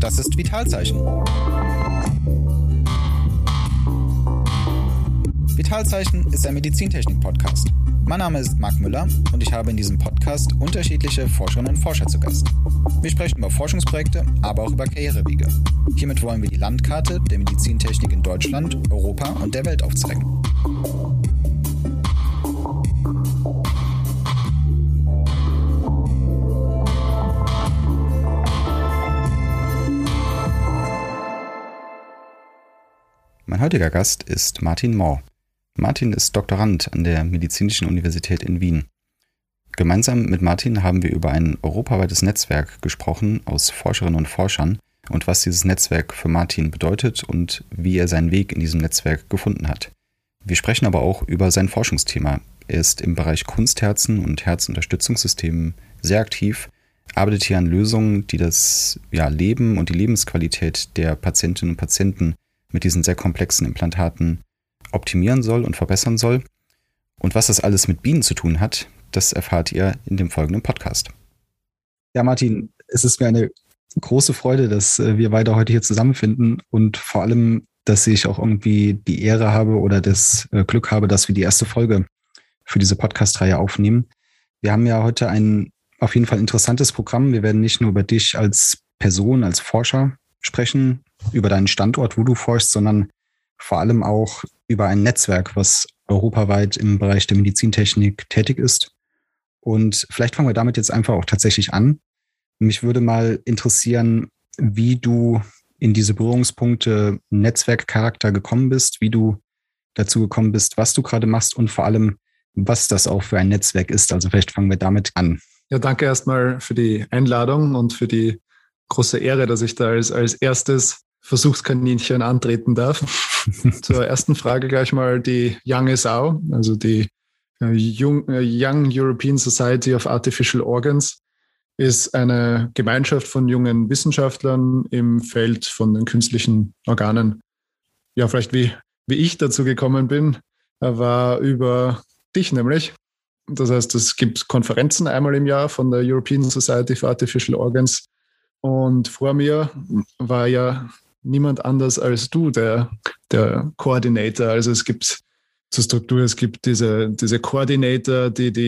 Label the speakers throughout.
Speaker 1: Das ist Vitalzeichen. Vitalzeichen ist ein Medizintechnik-Podcast. Mein Name ist Marc Müller und ich habe in diesem Podcast unterschiedliche Forscherinnen und Forscher zu Gast. Wir sprechen über Forschungsprojekte, aber auch über Karrierewege. Hiermit wollen wir die Landkarte der Medizintechnik in Deutschland, Europa und der Welt aufzeigen. Mein heutiger Gast ist Martin Mohr. Martin ist Doktorand an der Medizinischen Universität in Wien. Gemeinsam mit Martin haben wir über ein europaweites Netzwerk gesprochen aus Forscherinnen und Forschern und was dieses Netzwerk für Martin bedeutet und wie er seinen Weg in diesem Netzwerk gefunden hat. Wir sprechen aber auch über sein Forschungsthema. Er ist im Bereich Kunstherzen und Herzunterstützungssystemen sehr aktiv, arbeitet hier an Lösungen, die das Leben und die Lebensqualität der Patientinnen und Patienten mit diesen sehr komplexen Implantaten optimieren soll und verbessern soll. Und was das alles mit Bienen zu tun hat, das erfahrt ihr in dem folgenden Podcast. Ja, Martin, es ist mir eine große Freude, dass wir beide heute hier zusammenfinden und vor allem, dass ich auch irgendwie die Ehre habe oder das Glück habe, dass wir die erste Folge für diese Podcast-Reihe aufnehmen. Wir haben ja heute ein auf jeden Fall interessantes Programm. Wir werden nicht nur über dich als Person, als Forscher sprechen, über deinen Standort, wo du forschst, sondern vor allem auch über ein Netzwerk, was europaweit im Bereich der Medizintechnik tätig ist. Und vielleicht fangen wir damit jetzt einfach auch tatsächlich an. Mich würde mal interessieren, wie du in diese Berührungspunkte Netzwerkcharakter gekommen bist, wie du dazu gekommen bist, was du gerade machst und vor allem, was das auch für ein Netzwerk ist. Also vielleicht fangen wir damit an.
Speaker 2: Ja, danke erstmal für die Einladung und für die große Ehre, dass ich da als erstes Versuchskaninchen antreten darf. Zur ersten Frage gleich mal die Young ESAO, also die Young European Society of Artificial Organs, ist eine Gemeinschaft von jungen Wissenschaftlern im Feld von den künstlichen Organen. Ja, vielleicht wie ich dazu gekommen bin, war über dich nämlich. Das heißt, es gibt Konferenzen einmal im Jahr von der European Society for Artificial Organs. Und vor mir war ja niemand anders als du, der Coordinator. Also es gibt zur Struktur, es gibt diese Coordinator,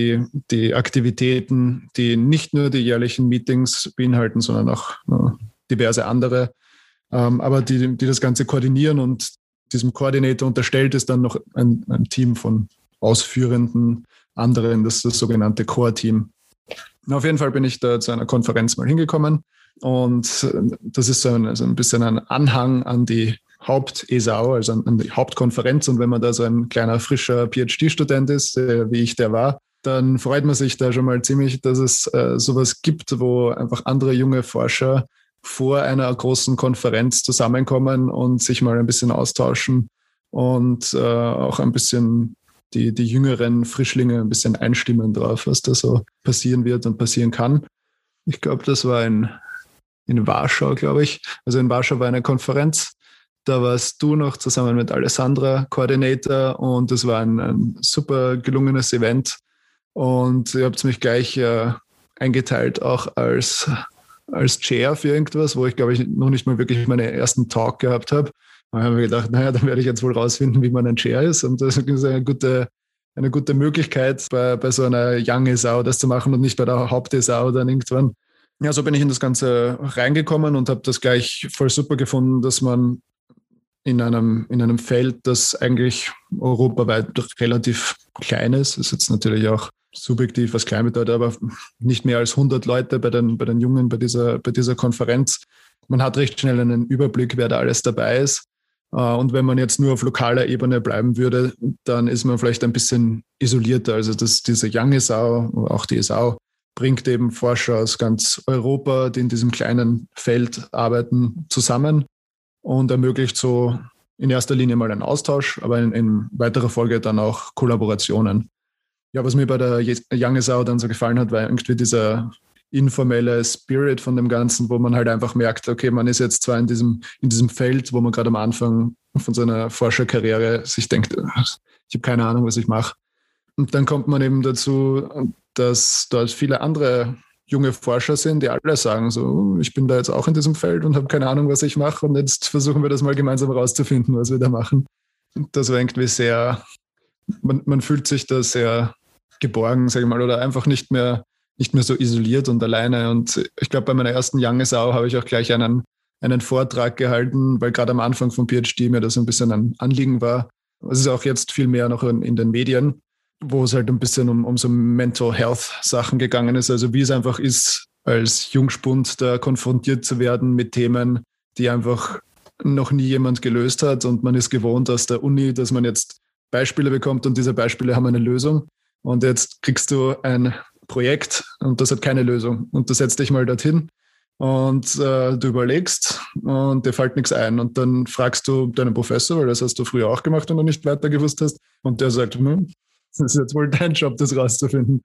Speaker 2: die Aktivitäten, die nicht nur die jährlichen Meetings beinhalten, sondern auch diverse andere, aber die das Ganze koordinieren, und diesem Coordinator unterstellt ist dann noch ein Team von ausführenden anderen, das ist das sogenannte Core-Team. Auf jeden Fall bin ich da zu einer Konferenz mal hingekommen. Und das ist so ein bisschen ein Anhang an die Haupt-ESAO, also an die Hauptkonferenz. Und wenn man da so ein kleiner, frischer PhD-Student ist, wie ich der war, dann freut man sich da schon mal ziemlich, dass es sowas gibt, wo einfach andere junge Forscher vor einer großen Konferenz zusammenkommen und sich mal ein bisschen austauschen und auch ein bisschen die jüngeren Frischlinge ein bisschen einstimmen drauf, was da so passieren wird und passieren kann. Ich glaube, das war in Warschau, glaube ich. Also in Warschau war eine Konferenz. Da warst du noch zusammen mit Alessandra Coordinator, und das war ein super gelungenes Event. Und ihr habt mich gleich eingeteilt auch als Chair für irgendwas, wo ich, glaube ich, noch nicht mal wirklich meinen ersten Talk gehabt habe. Da haben wir gedacht, naja, dann werde ich jetzt wohl rausfinden, wie man ein Chair ist. Und das ist eine gute Möglichkeit, bei so einer Young ESAO das zu machen und nicht bei der Haupt-ESAO dann irgendwann. Ja, so bin ich in das Ganze reingekommen und habe das gleich voll super gefunden, dass man in einem Feld, das eigentlich europaweit relativ klein ist jetzt natürlich auch subjektiv, was klein bedeutet, aber nicht mehr als 100 Leute bei den Jungen bei dieser Konferenz. Man hat recht schnell einen Überblick, wer da alles dabei ist. Und wenn man jetzt nur auf lokaler Ebene bleiben würde, dann ist man vielleicht ein bisschen isolierter. Also diese Young ESAO, auch die ESAO, bringt eben Forscher aus ganz Europa, die in diesem kleinen Feld arbeiten, zusammen und ermöglicht so in erster Linie mal einen Austausch, aber in weiterer Folge dann auch Kollaborationen. Ja, was mir bei der Young ESAO dann so gefallen hat, war irgendwie dieser informelle Spirit von dem Ganzen, wo man halt einfach merkt, okay, man ist jetzt zwar in diesem Feld, wo man gerade am Anfang von seiner Forscherkarriere sich denkt, ich habe keine Ahnung, was ich mache. Und dann kommt man eben dazu, dass dort viele andere junge Forscher sind, die alle sagen so, ich bin da jetzt auch in diesem Feld und habe keine Ahnung, was ich mache und jetzt versuchen wir das mal gemeinsam rauszufinden, was wir da machen. Und das war irgendwie sehr, man fühlt sich da sehr geborgen, sage ich mal, oder einfach nicht mehr so isoliert und alleine. Und ich glaube, bei meiner ersten Young Sau habe ich auch gleich einen Vortrag gehalten, weil gerade am Anfang vom PhD mir das ein bisschen ein Anliegen war. Es ist auch jetzt viel mehr noch in den Medien, wo es halt ein bisschen um so Mental Health Sachen gegangen ist. Also wie es einfach ist, als Jungspund da konfrontiert zu werden mit Themen, die einfach noch nie jemand gelöst hat. Und man ist gewohnt aus der Uni, dass man jetzt Beispiele bekommt und diese Beispiele haben eine Lösung. Und jetzt kriegst du ein Projekt und das hat keine Lösung. Und du setzt dich mal dorthin und du überlegst und dir fällt nichts ein. Und dann fragst du deinen Professor, weil das hast du früher auch gemacht und du nicht weiter gewusst hast. Und der sagt, das ist jetzt wohl dein Job, das rauszufinden.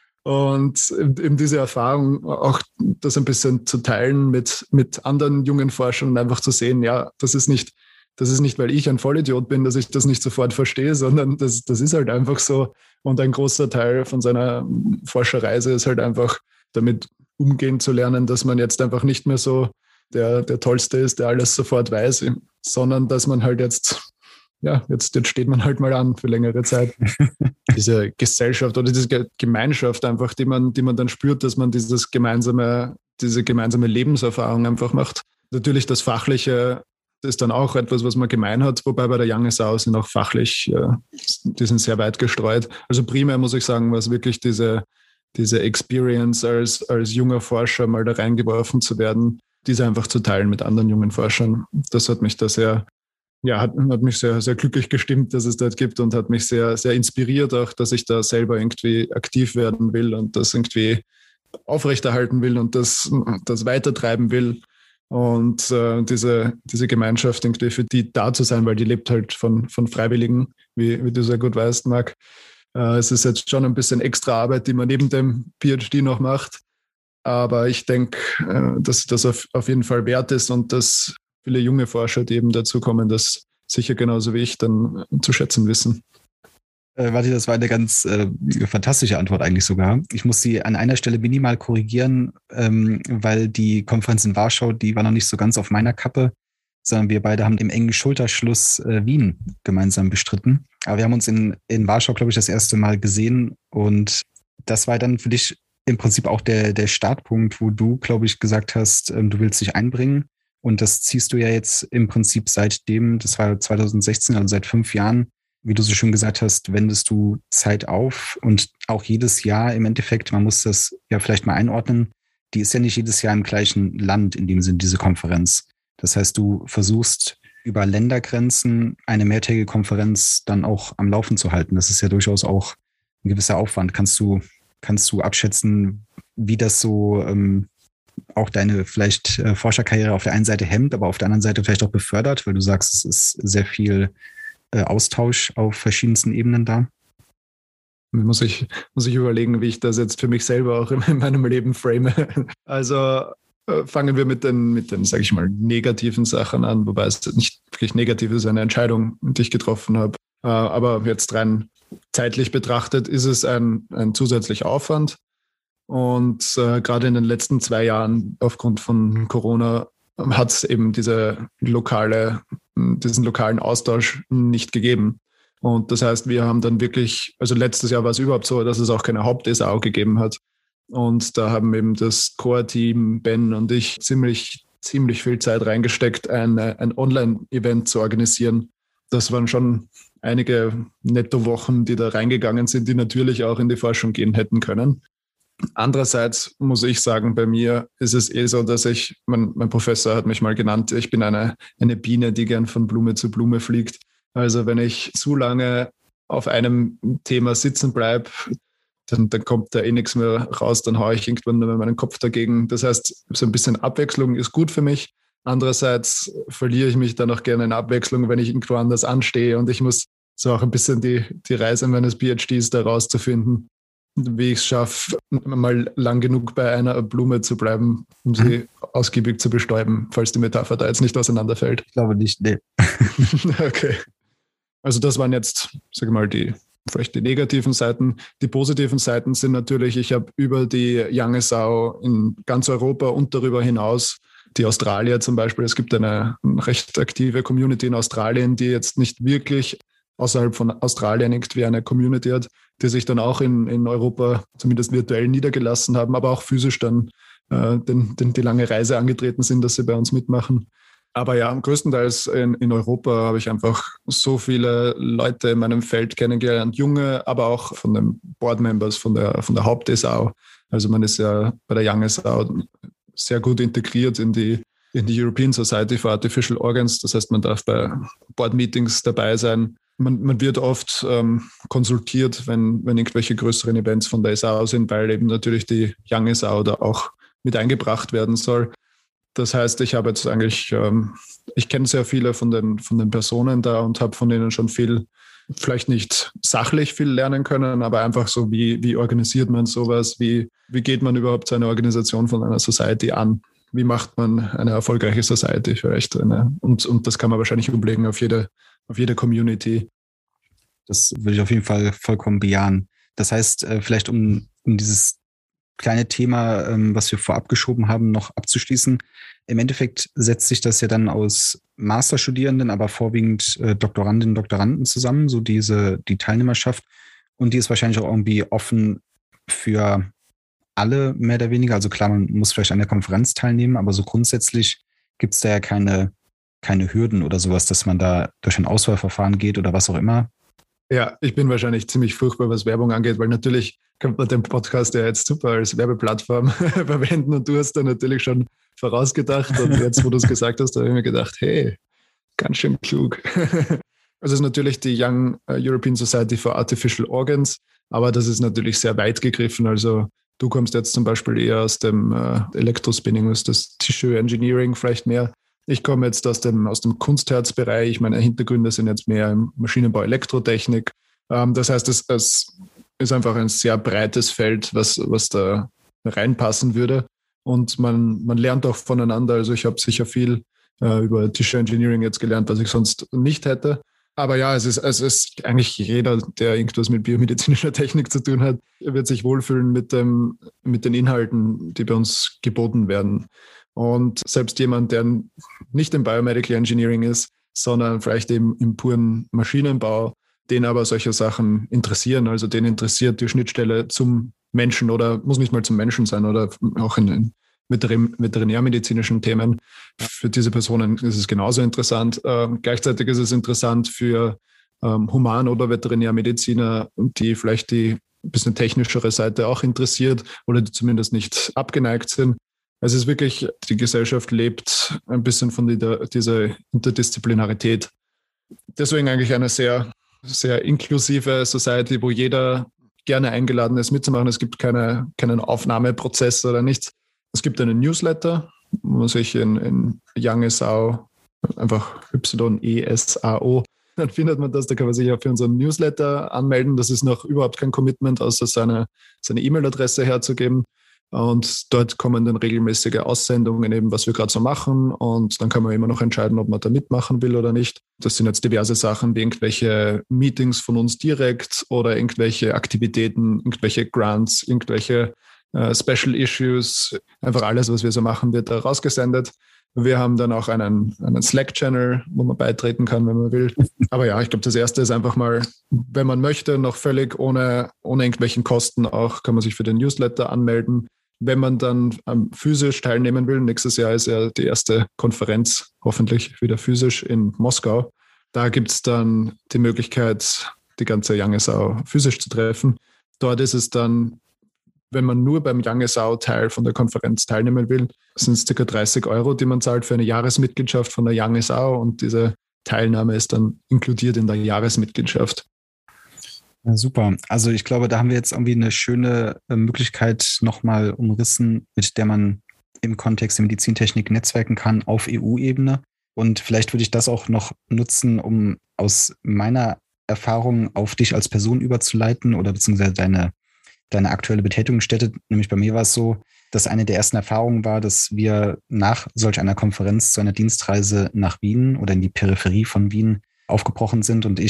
Speaker 2: Und eben diese Erfahrung, auch das ein bisschen zu teilen mit anderen jungen Forschern und einfach zu sehen, ja, das ist nicht, weil ich ein Vollidiot bin, dass ich das nicht sofort verstehe, sondern das ist halt einfach so. Und ein großer Teil von seiner Forscherreise ist halt einfach damit umgehen zu lernen, dass man jetzt einfach nicht mehr so der Tollste ist, der alles sofort weiß, sondern dass man halt jetzt steht man halt mal an für längere Zeit. Diese Gesellschaft oder diese Gemeinschaft einfach, die man dann spürt, dass man diese gemeinsame Lebenserfahrung einfach macht. Natürlich das Fachliche ist dann auch etwas, was man gemein hat, wobei bei der Young Sau sind auch fachlich, die sind sehr weit gestreut. Also primär muss ich sagen, war es wirklich diese Experience als junger Forscher mal da reingeworfen zu werden, diese einfach zu teilen mit anderen jungen Forschern. Das hat mich da hat mich sehr, sehr glücklich gestimmt, dass es dort gibt und hat mich sehr, sehr inspiriert auch, dass ich da selber irgendwie aktiv werden will und das irgendwie aufrechterhalten will und das weitertreiben will. Und diese Gemeinschaft irgendwie für die da zu sein, weil die lebt halt von Freiwilligen, wie du sehr gut weißt, Marc. Es ist jetzt schon ein bisschen extra Arbeit, die man neben dem PhD noch macht. Aber ich denke, dass das auf jeden Fall wert ist und dass viele junge Forscher, die eben dazu kommen, das sicher genauso wie ich dann zu schätzen wissen.
Speaker 1: Warte, das war eine ganz fantastische Antwort eigentlich sogar. Ich muss sie an einer Stelle minimal korrigieren, weil die Konferenz in Warschau, die war noch nicht so ganz auf meiner Kappe, sondern wir beide haben im engen Schulterschluss Wien gemeinsam bestritten. Aber wir haben uns in Warschau, glaube ich, das erste Mal gesehen und das war dann für dich im Prinzip auch der Startpunkt, wo du, glaube ich, gesagt hast, du willst dich einbringen. Und das ziehst du ja jetzt im Prinzip seitdem, das war 2016, also seit 5 Jahren, wie du so schön gesagt hast, wendest du Zeit auf und auch jedes Jahr im Endeffekt, man muss das ja vielleicht mal einordnen, die ist ja nicht jedes Jahr im gleichen Land, in dem Sinne diese Konferenz. Das heißt, du versuchst über Ländergrenzen eine mehrtägige Konferenz dann auch am Laufen zu halten. Das ist ja durchaus auch ein gewisser Aufwand. Kannst du abschätzen, wie das so auch deine vielleicht Forscherkarriere auf der einen Seite hemmt, aber auf der anderen Seite vielleicht auch befördert, weil du sagst, es ist sehr viel Austausch auf verschiedensten Ebenen da?
Speaker 2: Muss ich überlegen, wie ich das jetzt für mich selber auch in meinem Leben frame. Also fangen wir mit den, sage ich mal, negativen Sachen an, wobei es nicht wirklich negativ ist, eine Entscheidung, die ich getroffen habe. Aber jetzt rein zeitlich betrachtet ist es ein zusätzlicher Aufwand. Und gerade in den letzten 2 Jahren aufgrund von Corona hat es eben diesen lokalen Austausch nicht gegeben. Und das heißt, wir haben dann wirklich, also letztes Jahr war es überhaupt so, dass es auch keine Haupt-SAO gegeben hat. Und da haben eben das Core-Team, Ben und ich, ziemlich viel Zeit reingesteckt, ein Online-Event zu organisieren. Das waren schon einige Netto-Wochen, die da reingegangen sind, die natürlich auch in die Forschung gehen hätten können. Andererseits muss ich sagen, bei mir ist es so, dass mein Professor hat mich mal genannt, ich bin eine Biene, die gern von Blume zu Blume fliegt. Also wenn ich zu lange auf einem Thema sitzen bleibe, dann kommt da nichts mehr raus, dann haue ich irgendwann nur meinen Kopf dagegen. Das heißt, so ein bisschen Abwechslung ist gut für mich. Andererseits verliere ich mich dann auch gerne in Abwechslung, wenn ich irgendwo anders anstehe und ich muss so auch ein bisschen die Reise meines PhDs da rauszufinden, wie ich es schaffe, mal lang genug bei einer Blume zu bleiben, um sie ausgiebig zu bestäuben, falls die Metapher da jetzt nicht auseinanderfällt.
Speaker 1: Ich glaube nicht, nee.
Speaker 2: Okay. Also das waren jetzt, sage ich mal, die vielleicht die negativen Seiten. Die positiven Seiten sind natürlich, ich habe über die Young Sau in ganz Europa und darüber hinaus die Australier zum Beispiel. Es gibt eine recht aktive Community in Australien, die jetzt nicht wirklich außerhalb von Australien irgendwie eine Community hat, die sich dann auch in Europa zumindest virtuell niedergelassen haben, aber auch physisch dann die lange Reise angetreten sind, dass sie bei uns mitmachen. Aber ja, größtenteils in Europa habe ich einfach so viele Leute in meinem Feld kennengelernt, junge, aber auch von den Board-Members, von der Haupt-ESAU. Also man ist ja bei der Young ESAU sehr gut integriert in die European Society for Artificial Organs. Das heißt, man darf bei Board-Meetings dabei sein. Man wird oft konsultiert, wenn irgendwelche größeren Events von der ESAU sind, weil eben natürlich die Young ESAU da auch mit eingebracht werden soll. Das heißt, ich habe jetzt eigentlich, ich kenne sehr viele von den Personen da und habe von denen schon viel, vielleicht nicht sachlich viel lernen können, aber einfach so, wie organisiert man sowas, wie geht man überhaupt so eine Organisation von einer Society an, wie macht man eine erfolgreiche Society vielleicht und das kann man wahrscheinlich umlegen auf jede Community.
Speaker 1: Das würde ich auf jeden Fall vollkommen bejahen. Das heißt, vielleicht um dieses kleine Thema, was wir vorab geschoben haben, noch abzuschließen. Im Endeffekt setzt sich das ja dann aus Masterstudierenden, aber vorwiegend Doktorandinnen und Doktoranden zusammen, so die Teilnehmerschaft. Und die ist wahrscheinlich auch irgendwie offen für alle, mehr oder weniger. Also klar, man muss vielleicht an der Konferenz teilnehmen, aber so grundsätzlich gibt es da ja keine Hürden oder sowas, dass man da durch ein Auswahlverfahren geht oder was auch immer.
Speaker 2: Ja, ich bin wahrscheinlich ziemlich furchtbar, was Werbung angeht, weil natürlich könnte man den Podcast ja jetzt super als Werbeplattform verwenden und du hast da natürlich schon vorausgedacht und jetzt, wo du es gesagt hast, habe ich mir gedacht, hey, ganz schön klug. Also es ist natürlich die Young European Society for Artificial Organs, aber das ist natürlich sehr weit gegriffen. Also du kommst jetzt zum Beispiel eher aus dem Elektrospinning, aus das Tissue Engineering vielleicht mehr. Ich komme jetzt aus dem Kunstherzbereich. Meine Hintergründe sind jetzt mehr im Maschinenbau, Elektrotechnik. Das heißt, es ist einfach ein sehr breites Feld, was da reinpassen würde. Und man lernt auch voneinander. Also ich habe sicher viel über Tissue Engineering jetzt gelernt, was ich sonst nicht hätte. Aber ja, es ist eigentlich jeder, der irgendwas mit biomedizinischer Technik zu tun hat, wird sich wohlfühlen mit den Inhalten, die bei uns geboten werden. Und selbst jemand, der nicht im Biomedical Engineering ist, sondern vielleicht eben im puren Maschinenbau, den aber solche Sachen interessieren, also den interessiert die Schnittstelle zum Menschen oder muss nicht mal zum Menschen sein oder auch in veterinärmedizinischen Themen. Für diese Personen ist es genauso interessant. Gleichzeitig ist es interessant für Human- oder Veterinärmediziner, die vielleicht die ein bisschen technischere Seite auch interessiert oder die zumindest nicht abgeneigt sind. Es ist wirklich, die Gesellschaft lebt ein bisschen von dieser Interdisziplinarität. Deswegen eigentlich eine sehr, sehr inklusive Society, wo jeder gerne eingeladen ist mitzumachen. Es gibt keinen Aufnahmeprozess oder nichts. Es gibt einen Newsletter, wo man sich in Young ESAU, einfach YESAO, dann findet man das, da kann man sich ja für unseren Newsletter anmelden. Das ist noch überhaupt kein Commitment, außer seine E-Mail-Adresse herzugeben. Und dort kommen dann regelmäßige Aussendungen, eben was wir gerade so machen. Und dann kann man immer noch entscheiden, ob man da mitmachen will oder nicht. Das sind jetzt diverse Sachen, wie irgendwelche Meetings von uns direkt oder irgendwelche Aktivitäten, irgendwelche Grants, irgendwelche Special Issues. Einfach alles, was wir so machen, wird da rausgesendet. Wir haben dann auch einen Slack-Channel, wo man beitreten kann, wenn man will. Aber ja, ich glaube, das Erste ist einfach mal, wenn man möchte, noch völlig ohne irgendwelchen Kosten auch, kann man sich für den Newsletter anmelden. Wenn man dann physisch teilnehmen will, nächstes Jahr ist ja die erste Konferenz, hoffentlich wieder physisch in Moskau. Da gibt es dann die Möglichkeit, die ganze Young ESAU physisch zu treffen. Dort ist es dann, wenn man nur beim Young ESAU-Teil von der Konferenz teilnehmen will, sind es ca. 30 €, die man zahlt für eine Jahresmitgliedschaft von der Young ESAU und diese Teilnahme ist dann inkludiert in der Jahresmitgliedschaft.
Speaker 1: Ja, super. Also ich glaube, da haben wir jetzt irgendwie eine schöne Möglichkeit nochmal umrissen, mit der man im Kontext der Medizintechnik netzwerken kann auf EU-Ebene. Und vielleicht würde ich das auch noch nutzen, um aus meiner Erfahrung auf dich als Person überzuleiten oder beziehungsweise deine aktuelle Betätigungsstätte. Nämlich bei mir war es so, dass eine der ersten Erfahrungen war, dass wir nach solch einer Konferenz zu einer Dienstreise nach Wien oder in die Peripherie von Wien aufgebrochen sind und ich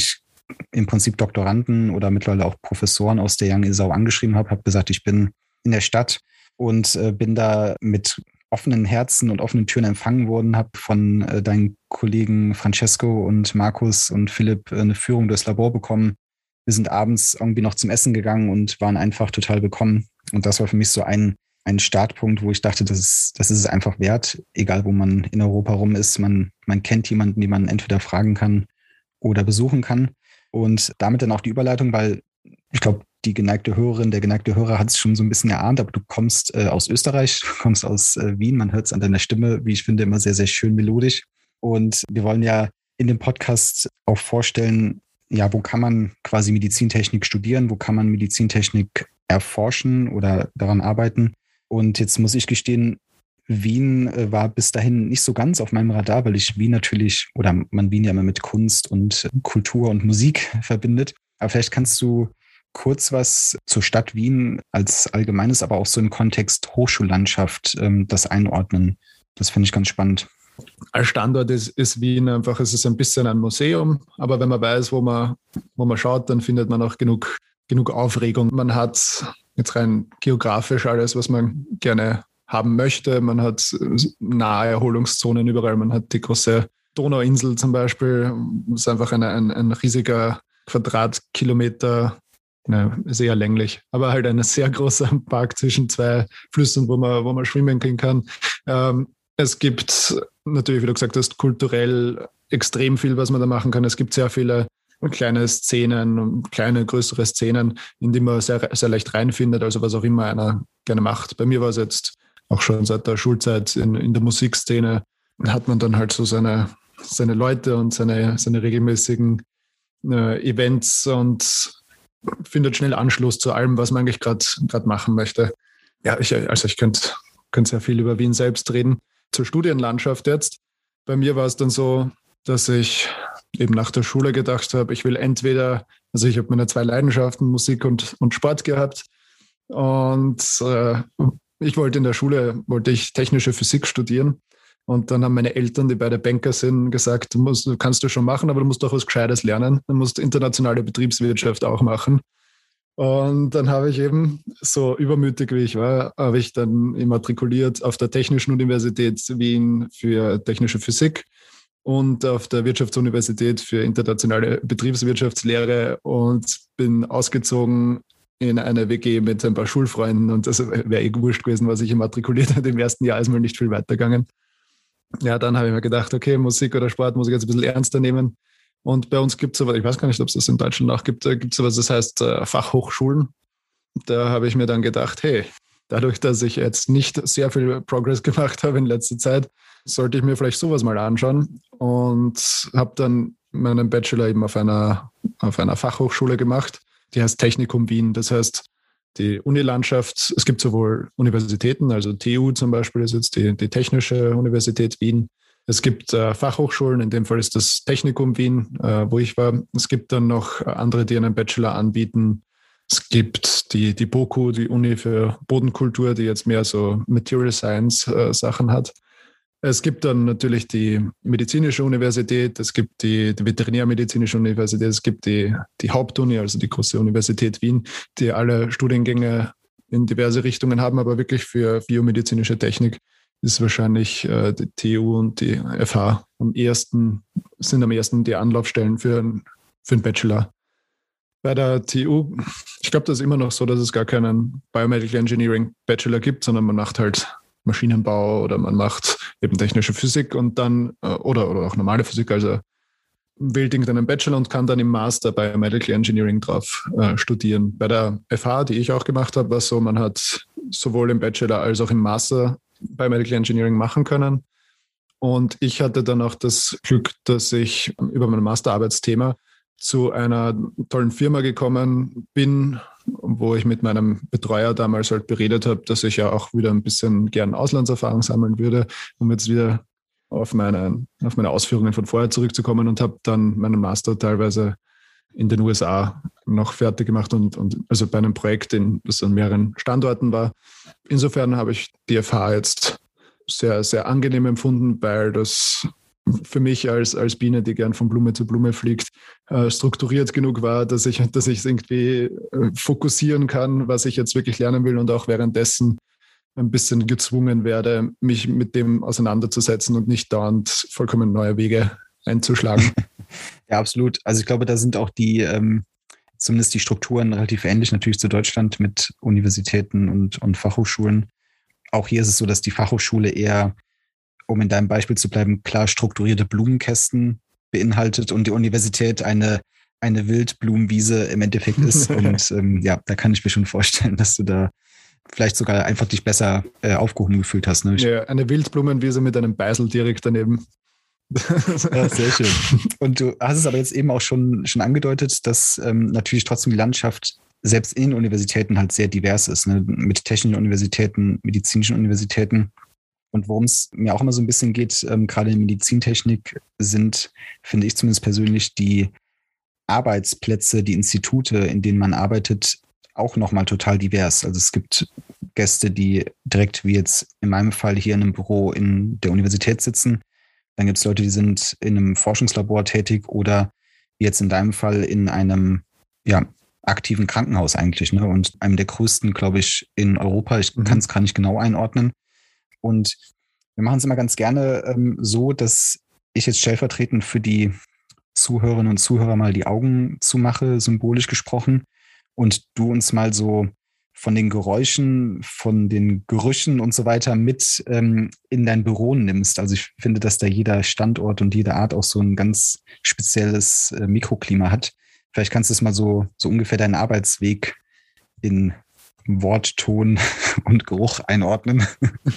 Speaker 1: im Prinzip Doktoranden oder mittlerweile auch Professoren aus der Young ESAU angeschrieben habe gesagt, ich bin in der Stadt und bin da mit offenen Herzen und offenen Türen empfangen worden, habe von deinen Kollegen Francesco und Markus und Philipp eine Führung durchs Labor bekommen. Wir sind abends irgendwie noch zum Essen gegangen und waren einfach total willkommen. Und das war für mich so ein Startpunkt, wo ich dachte, das ist es einfach wert, egal wo man in Europa rum ist. Man kennt jemanden, den man entweder fragen kann oder besuchen kann. Und damit dann auch die Überleitung, weil ich glaube, die geneigte Hörerin, der geneigte Hörer hat es schon so ein bisschen erahnt, aber du kommst aus Österreich, du kommst aus Wien. Man hört es an deiner Stimme, wie ich finde, immer sehr, sehr schön melodisch. Und wir wollen ja in dem Podcast auch vorstellen, ja, wo kann man quasi Medizintechnik studieren, wo kann man Medizintechnik erforschen oder daran arbeiten. Und jetzt muss ich gestehen, Wien war bis dahin nicht so ganz auf meinem Radar, weil ich Wien natürlich, oder man Wien ja immer mit Kunst und Kultur und Musik verbindet. Aber vielleicht kannst du kurz was zur Stadt Wien als allgemeines, aber auch so im Kontext Hochschullandschaft das einordnen. Das finde ich ganz spannend.
Speaker 2: Als Standort ist Wien einfach, es ist ein bisschen ein Museum, aber wenn man weiß, wo man schaut, dann findet man auch genug Aufregung. Man hat jetzt rein geografisch alles, was man gerne haben möchte. Man hat nahe Erholungszonen überall. Man hat die große Donauinsel zum Beispiel. Das ist einfach ein riesiger Quadratkilometer, ist eher länglich, aber halt ein sehr großer Park zwischen zwei Flüssen, wo man schwimmen gehen kann. Es gibt natürlich, wie du gesagt hast, kulturell extrem viel, was man da machen kann. Es gibt sehr viele kleine Szenen, kleine, größere Szenen, in die man sehr, sehr leicht reinfindet, also was auch immer einer gerne macht. Bei mir war es jetzt auch schon seit der Schulzeit in der Musikszene, hat man dann halt so seine Leute und seine regelmäßigen Events und findet schnell Anschluss zu allem, was man eigentlich gerade machen möchte. Ja, ich könnte sehr viel über Wien selbst reden. Zur Studienlandschaft jetzt. Bei mir war es dann so, dass ich eben nach der Schule gedacht habe, ich will entweder, also ich habe meine zwei Leidenschaften, Musik und Sport gehabt, und ich wollte in der Schule technische Physik studieren, und dann haben meine Eltern, die beide Banker sind, gesagt, kannst du schon machen, aber du musst doch was Gescheites lernen, du musst internationale Betriebswirtschaft auch machen. Und dann habe ich eben, so übermütig wie ich war, habe ich dann immatrikuliert auf der Technischen Universität Wien für technische Physik und auf der Wirtschaftsuniversität für internationale Betriebswirtschaftslehre und bin ausgezogen in eine WG mit ein paar Schulfreunden, und das wäre wurscht gewesen, was ich immatrikuliert habe. Im ersten Jahr ist mal nicht viel weitergegangen. Ja, dann habe ich mir gedacht, okay, Musik oder Sport muss ich jetzt ein bisschen ernster nehmen. Und bei uns gibt es sowas, ich weiß gar nicht, ob es das in Deutschland auch gibt, sowas, das heißt Fachhochschulen. Da habe ich mir dann gedacht, hey, dadurch, dass ich jetzt nicht sehr viel Progress gemacht habe in letzter Zeit, sollte ich mir vielleicht sowas mal anschauen, und habe dann meinen Bachelor eben auf einer Fachhochschule gemacht, die heißt Technikum Wien. Das heißt, die Unilandschaft, es gibt sowohl Universitäten, also TU zum Beispiel ist jetzt die Technische Universität Wien. Es gibt Fachhochschulen, in dem Fall ist das Technikum Wien, wo ich war. Es gibt dann noch andere, die einen Bachelor anbieten. Es gibt die BOKU, die Uni für Bodenkultur, die jetzt mehr so Material Science Sachen hat. Es gibt dann natürlich die Medizinische Universität, es gibt die Veterinärmedizinische Universität, es gibt die Hauptuni, also die große Universität Wien, die alle Studiengänge in diverse Richtungen haben, aber wirklich für biomedizinische Technik ist wahrscheinlich die TU und die FH sind am ersten die Anlaufstellen für einen Bachelor. Bei der TU, ich glaube, das ist immer noch so, dass es gar keinen Biomedical Engineering Bachelor gibt, sondern man macht halt Maschinenbau oder man macht eben technische Physik und dann, oder auch normale Physik, also wählt irgendeinen Bachelor und kann dann im Master Biomedical Engineering drauf studieren. Bei der FH, die ich auch gemacht habe, war es so, man hat sowohl im Bachelor als auch im Master Biomedical Engineering machen können. Und ich hatte dann auch das Glück, dass ich über mein Masterarbeitsthema zu einer tollen Firma gekommen bin, wo ich mit meinem Betreuer damals halt beredet habe, dass ich ja auch wieder ein bisschen gern Auslandserfahrung sammeln würde, um jetzt wieder auf meine Ausführungen von vorher zurückzukommen, und habe dann meinen Master teilweise in den USA noch fertig gemacht und also bei einem Projekt, das an mehreren Standorten war. Insofern habe ich die FH jetzt sehr, sehr angenehm empfunden, weil das für mich als Biene, die gern von Blume zu Blume fliegt, strukturiert genug war, dass ich es irgendwie fokussieren kann, was ich jetzt wirklich lernen will und auch währenddessen ein bisschen gezwungen werde, mich mit dem auseinanderzusetzen und nicht dauernd vollkommen neue Wege einzuschlagen.
Speaker 1: Ja, absolut. Also ich glaube, da sind auch zumindest die Strukturen relativ ähnlich natürlich zu Deutschland mit Universitäten und Fachhochschulen. Auch hier ist es so, dass die Fachhochschule eher, um in deinem Beispiel zu bleiben, klar strukturierte Blumenkästen beinhaltet und die Universität eine Wildblumenwiese im Endeffekt ist. Und ja, da kann ich mir schon vorstellen, dass du da vielleicht sogar einfach dich besser aufgehoben gefühlt hast. Ne?
Speaker 2: Ja, eine Wildblumenwiese mit einem Beisel direkt daneben.
Speaker 1: Ja, sehr schön. Und du hast es aber jetzt eben auch schon angedeutet, dass natürlich trotzdem die Landschaft selbst in Universitäten halt sehr divers ist, ne? Mit technischen Universitäten, medizinischen Universitäten. Und worum es mir auch immer so ein bisschen geht, gerade in Medizintechnik, sind, finde ich zumindest persönlich, die Arbeitsplätze, die Institute, in denen man arbeitet, auch nochmal total divers. Also es gibt Gäste, die direkt wie jetzt in meinem Fall hier in einem Büro in der Universität sitzen. Dann gibt es Leute, die sind in einem Forschungslabor tätig oder wie jetzt in deinem Fall in einem aktiven Krankenhaus eigentlich, ne? Und einem der größten, glaube ich, in Europa. Ich kann es gar nicht genau einordnen. Und wir machen es immer ganz gerne so, dass ich jetzt stellvertretend für die Zuhörerinnen und Zuhörer mal die Augen zumache, symbolisch gesprochen, und du uns mal so von den Geräuschen, von den Gerüchen und so weiter mit in dein Büro nimmst. Also ich finde, dass da jeder Standort und jede Art auch so ein ganz spezielles Mikroklima hat. Vielleicht kannst du es mal so ungefähr deinen Arbeitsweg in Wort, Ton und Geruch einordnen.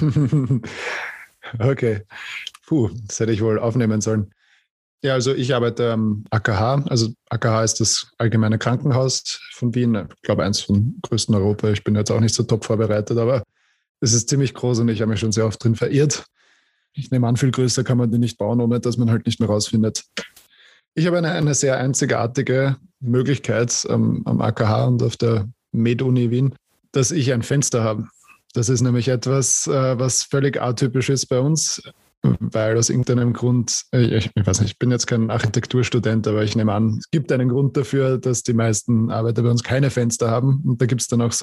Speaker 2: Okay. Das hätte ich wohl aufnehmen sollen. Ja, also ich arbeite am AKH. Also AKH ist das Allgemeine Krankenhaus von Wien. Ich glaube, eins von den größten Europa. Ich bin jetzt auch nicht so top vorbereitet, aber es ist ziemlich groß und ich habe mich schon sehr oft drin verirrt. Ich nehme an, viel größer kann man die nicht bauen, ohne dass man halt nicht mehr rausfindet. Ich habe eine sehr einzigartige Möglichkeit am AKH und auf der Med-Uni Wien, dass ich ein Fenster habe. Das ist nämlich etwas, was völlig atypisch ist bei uns, weil aus irgendeinem Grund, ich weiß nicht, ich bin jetzt kein Architekturstudent, aber ich nehme an, es gibt einen Grund dafür, dass die meisten Arbeiter bei uns keine Fenster haben. Und da gibt es dann auch so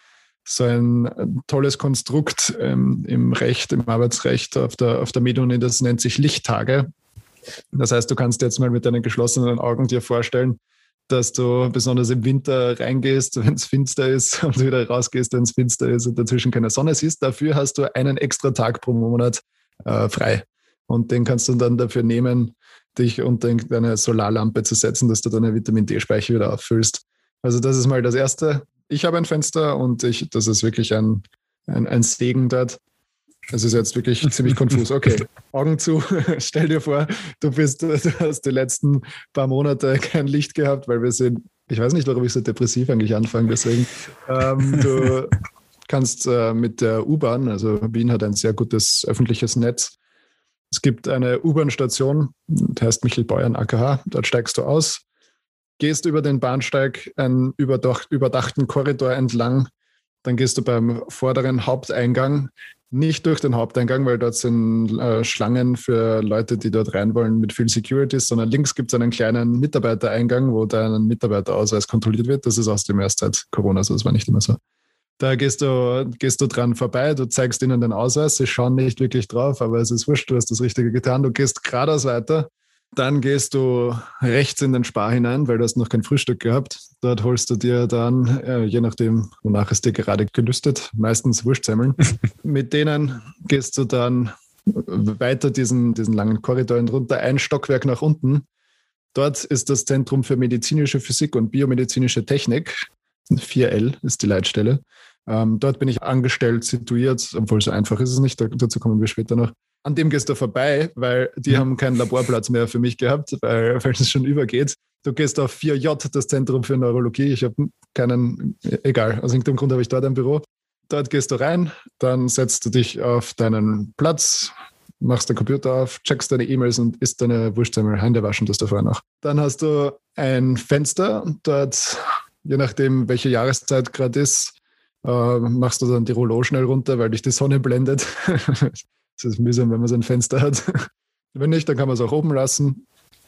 Speaker 2: ein tolles Konstrukt im Recht, im Arbeitsrecht auf der Med-Uni, das nennt sich Lichttage. Das heißt, du kannst jetzt mal mit deinen geschlossenen Augen dir vorstellen, dass du besonders im Winter reingehst, wenn es finster ist, und wieder rausgehst, wenn es finster ist und dazwischen keine Sonne siehst. Dafür hast du einen extra Tag pro Monat frei. Und den kannst du dann dafür nehmen, dich unter deine Solarlampe zu setzen, dass du deine Vitamin-D-Speicher wieder auffüllst. Also das ist mal das Erste. Ich habe ein Fenster und das ist wirklich ein Segen dort. Es ist jetzt wirklich ziemlich konfus. Okay, Augen zu. Stell dir vor, du hast die letzten paar Monate kein Licht gehabt, weil ich weiß nicht, warum ich so depressiv eigentlich anfange, deswegen. Du kannst mit der U-Bahn, also Wien hat ein sehr gutes öffentliches Netz. Es gibt eine U-Bahn-Station, die heißt Michelbeuern AKH. Dort steigst du aus, gehst über den Bahnsteig einen überdachten Korridor entlang. Dann gehst du beim vorderen Haupteingang, nicht durch den Haupteingang, weil dort sind Schlangen für Leute, die dort rein wollen mit viel Securities, sondern links gibt es einen kleinen Mitarbeitereingang, wo dein Mitarbeiterausweis kontrolliert wird. Das ist außerdem erst seit Corona so, das war nicht immer so. Da gehst du dran vorbei, du zeigst ihnen den Ausweis, sie schauen nicht wirklich drauf, aber es ist wurscht, du hast das Richtige getan. Du gehst geradeaus weiter, dann gehst du rechts in den Spar hinein, weil du hast noch kein Frühstück gehabt. Dort holst du dir dann, je nachdem, wonach es dir gerade gelüstet, meistens Wurstsemmeln. Mit denen gehst du dann weiter diesen langen Korridor runter, ein Stockwerk nach unten. Dort ist das Zentrum für medizinische Physik und biomedizinische Technik. 4L ist die Leitstelle. Dort bin ich angestellt, situiert, obwohl so einfach ist es nicht, dazu kommen wir später noch. An dem gehst du vorbei, weil die haben keinen Laborplatz mehr für mich gehabt, weil es schon übergeht. Du gehst auf 4J, das Zentrum für Neurologie. Ich habe egal, aus irgendeinem Grund habe ich dort ein Büro. Dort gehst du rein, dann setzt du dich auf deinen Platz, machst den Computer auf, checkst deine E-Mails und isst deine Wurstsemmel, Hände waschen das davor noch. Dann hast du ein Fenster, dort, je nachdem, welche Jahreszeit gerade ist, machst du dann die Rollo schnell runter, weil dich die Sonne blendet. Das ist mühsam, wenn man so ein Fenster hat. Wenn nicht, dann kann man es auch oben lassen.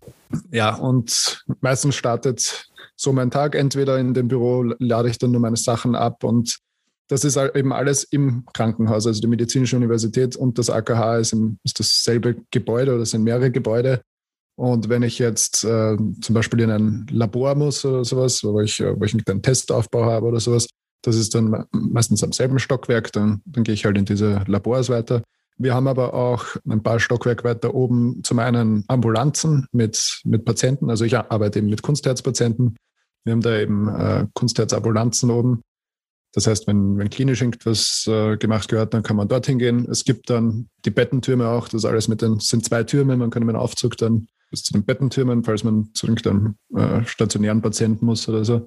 Speaker 2: Ja, und meistens startet so mein Tag. Entweder in dem Büro lade ich dann nur meine Sachen ab und das ist eben alles im Krankenhaus. Also die Medizinische Universität und das AKH ist dasselbe Gebäude oder sind mehrere Gebäude. Und wenn ich jetzt zum Beispiel in ein Labor muss oder sowas, wo ich einen Testaufbau habe oder sowas, das ist dann meistens am selben Stockwerk, dann gehe ich halt in diese Labors weiter. Wir haben aber auch ein paar Stockwerke weiter oben zum einen Ambulanzen mit Patienten. Also ich arbeite eben mit Kunstherzpatienten. Wir haben da eben Kunstherzambulanzen oben. Das heißt, wenn klinisch irgendwas gemacht gehört, dann kann man dorthin gehen. Es gibt dann die Bettentürme auch. Das alles sind 2 Türme. Man kann mit einem Aufzug dann bis zu den Bettentürmen, falls man zu irgendeinem stationären Patienten muss oder so.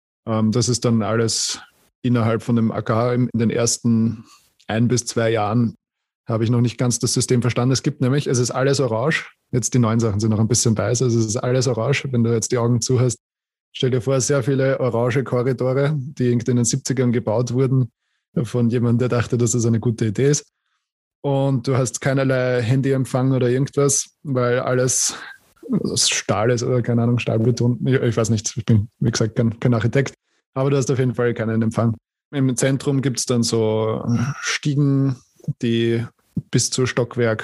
Speaker 2: Das ist dann alles innerhalb von dem AKH. In den ersten 1 bis 2 Jahren habe ich noch nicht ganz das System verstanden. Es ist alles orange. Jetzt die neuen Sachen sind noch ein bisschen weiß. Also es ist alles orange. Wenn du jetzt die Augen zu hast, stell dir vor, sehr viele orange Korridore, die irgendwie in den 70ern gebaut wurden von jemandem, der dachte, dass das eine gute Idee ist. Und du hast keinerlei Handyempfang oder irgendwas, weil alles aus Stahl ist oder keine Ahnung, Stahlbeton. Ich weiß nicht, ich bin, wie gesagt, kein Architekt, aber du hast auf jeden Fall keinen Empfang. Im Zentrum gibt es dann so Stiegen, die bis zu Stockwerk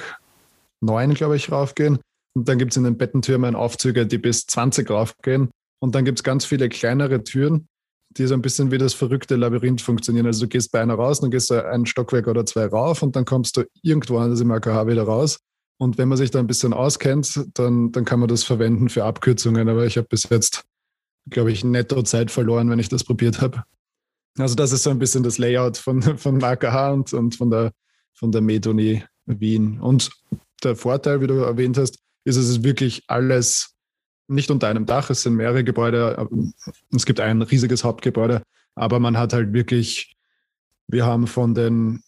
Speaker 2: 9, glaube ich, raufgehen. Und dann gibt es in den Bettentürmen Aufzüge, die bis 20 raufgehen. Und dann gibt es ganz viele kleinere Türen, die so ein bisschen wie das verrückte Labyrinth funktionieren. Also du gehst bei einer raus, dann gehst du ein Stockwerk oder 2 rauf und dann kommst du irgendwo anders im AKH wieder raus. Und wenn man sich da ein bisschen auskennt, dann kann man das verwenden für Abkürzungen. Aber ich habe bis jetzt, glaube ich, netto Zeit verloren, wenn ich das probiert habe. Also das ist so ein bisschen das Layout von AKH und von der Med-Uni Wien. Und der Vorteil, wie du erwähnt hast, ist, es ist wirklich alles nicht unter einem Dach. Es sind mehrere Gebäude. Es gibt ein riesiges Hauptgebäude. Aber man hat halt wirklich, wir haben von den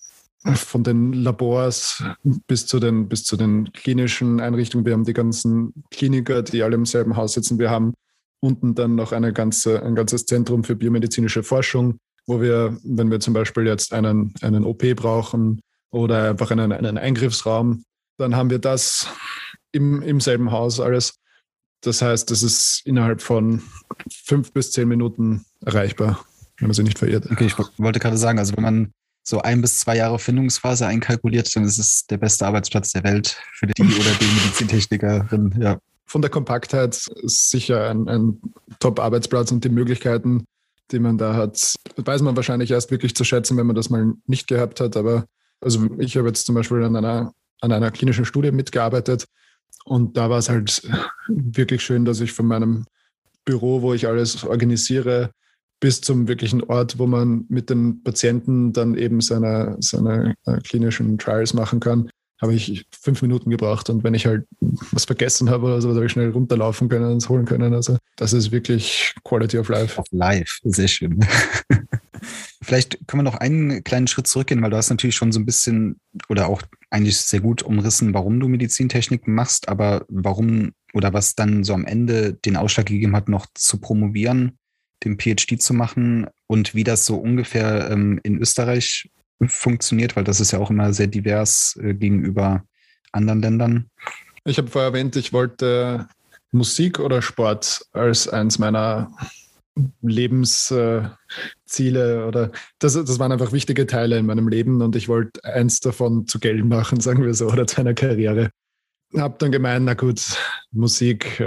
Speaker 2: Labors bis zu den klinischen Einrichtungen, wir haben die ganzen Kliniker, die alle im selben Haus sitzen. Wir haben unten dann noch ein ganzes Zentrum für biomedizinische Forschung, wo wir, wenn wir zum Beispiel jetzt einen OP brauchen oder einfach einen Eingriffsraum, dann haben wir das im selben Haus alles. Das heißt, das ist innerhalb von 5 bis 10 Minuten erreichbar, wenn man sich nicht verirrt.
Speaker 1: Okay, ich wollte gerade sagen, also wenn man so 1 bis 2 Jahre Findungsphase einkalkuliert, dann ist es der beste Arbeitsplatz der Welt für die oder die Medizintechnikerin. Ja.
Speaker 2: Von der Kompaktheit ist sicher ein Top-Arbeitsplatz und die Möglichkeiten, die man da hat, weiß man wahrscheinlich erst wirklich zu schätzen, wenn man das mal nicht gehabt hat. Aber also ich habe jetzt zum Beispiel an einer klinischen Studie mitgearbeitet und da war es halt wirklich schön, dass ich von meinem Büro, wo ich alles organisiere, bis zum wirklichen Ort, wo man mit den Patienten dann eben seine klinischen Trials machen kann, habe ich 5 Minuten gebraucht. Und wenn ich halt was vergessen habe oder so, habe ich schnell runterlaufen können und es holen können. Also das ist wirklich Quality of Life.
Speaker 1: Of Life, sehr schön. Vielleicht können wir noch einen kleinen Schritt zurückgehen, weil du hast natürlich schon so ein bisschen oder auch eigentlich sehr gut umrissen, warum du Medizintechnik machst, aber warum oder was dann so am Ende den Ausschlag gegeben hat, noch zu promovieren, den PhD zu machen und wie das so ungefähr in Österreich funktioniert, weil das ist ja auch immer sehr divers gegenüber anderen Ländern.
Speaker 2: Ich habe vorher erwähnt, ich wollte Musik oder Sport als eins meiner Lebensziele oder das waren einfach wichtige Teile in meinem Leben und ich wollte eins davon zu Geld machen, sagen wir so, oder zu einer Karriere. Habe dann gemeint, na gut, Musik,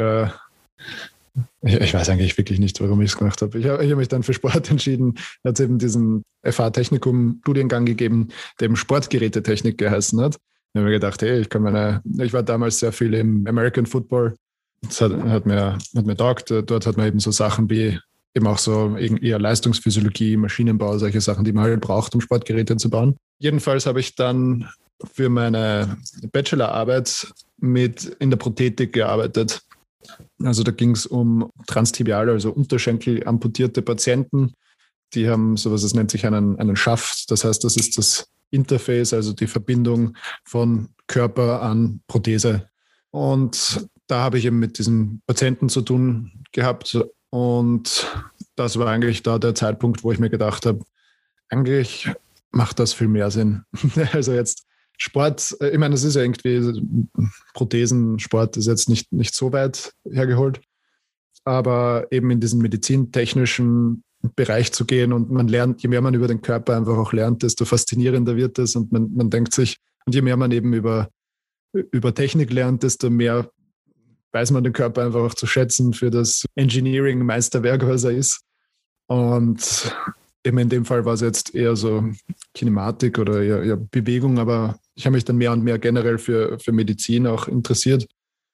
Speaker 2: ich weiß eigentlich wirklich nicht, warum ich es gemacht habe. Ich habe mich dann für Sport entschieden. Da hat es eben diesen FH-Technikum-Studiengang gegeben, der eben Sportgerätetechnik geheißen hat. Da habe ich mir gedacht, hey, ich war damals sehr viel im American Football. Das hat mir taugt. Dort hat man eben so Sachen wie eben auch so eher Leistungsphysiologie, Maschinenbau, solche Sachen, die man halt braucht, um Sportgeräte zu bauen. Jedenfalls habe ich dann für meine Bachelorarbeit in der Prothetik gearbeitet. Also da ging es um transtibiale, also Unterschenkel amputierte Patienten. Die haben sowas, das nennt sich einen Schaft. Das heißt, das ist das Interface, also die Verbindung von Körper an Prothese. Und da habe ich eben mit diesen Patienten zu tun gehabt. Und das war eigentlich da der Zeitpunkt, wo ich mir gedacht habe, eigentlich macht das viel mehr Sinn. Also jetzt Sport, ich meine, es ist ja irgendwie, Prothesensport ist jetzt nicht so weit hergeholt, aber eben in diesen medizintechnischen Bereich zu gehen und man lernt, je mehr man über den Körper einfach auch lernt, desto faszinierender wird es und man denkt sich, und je mehr man eben über Technik lernt, desto mehr weiß man den Körper einfach auch zu schätzen für das Engineering-Meisterwerk, was er ist. Und eben in dem Fall war es jetzt eher so Kinematik oder eher Bewegung, aber ich habe mich dann mehr und mehr generell für Medizin auch interessiert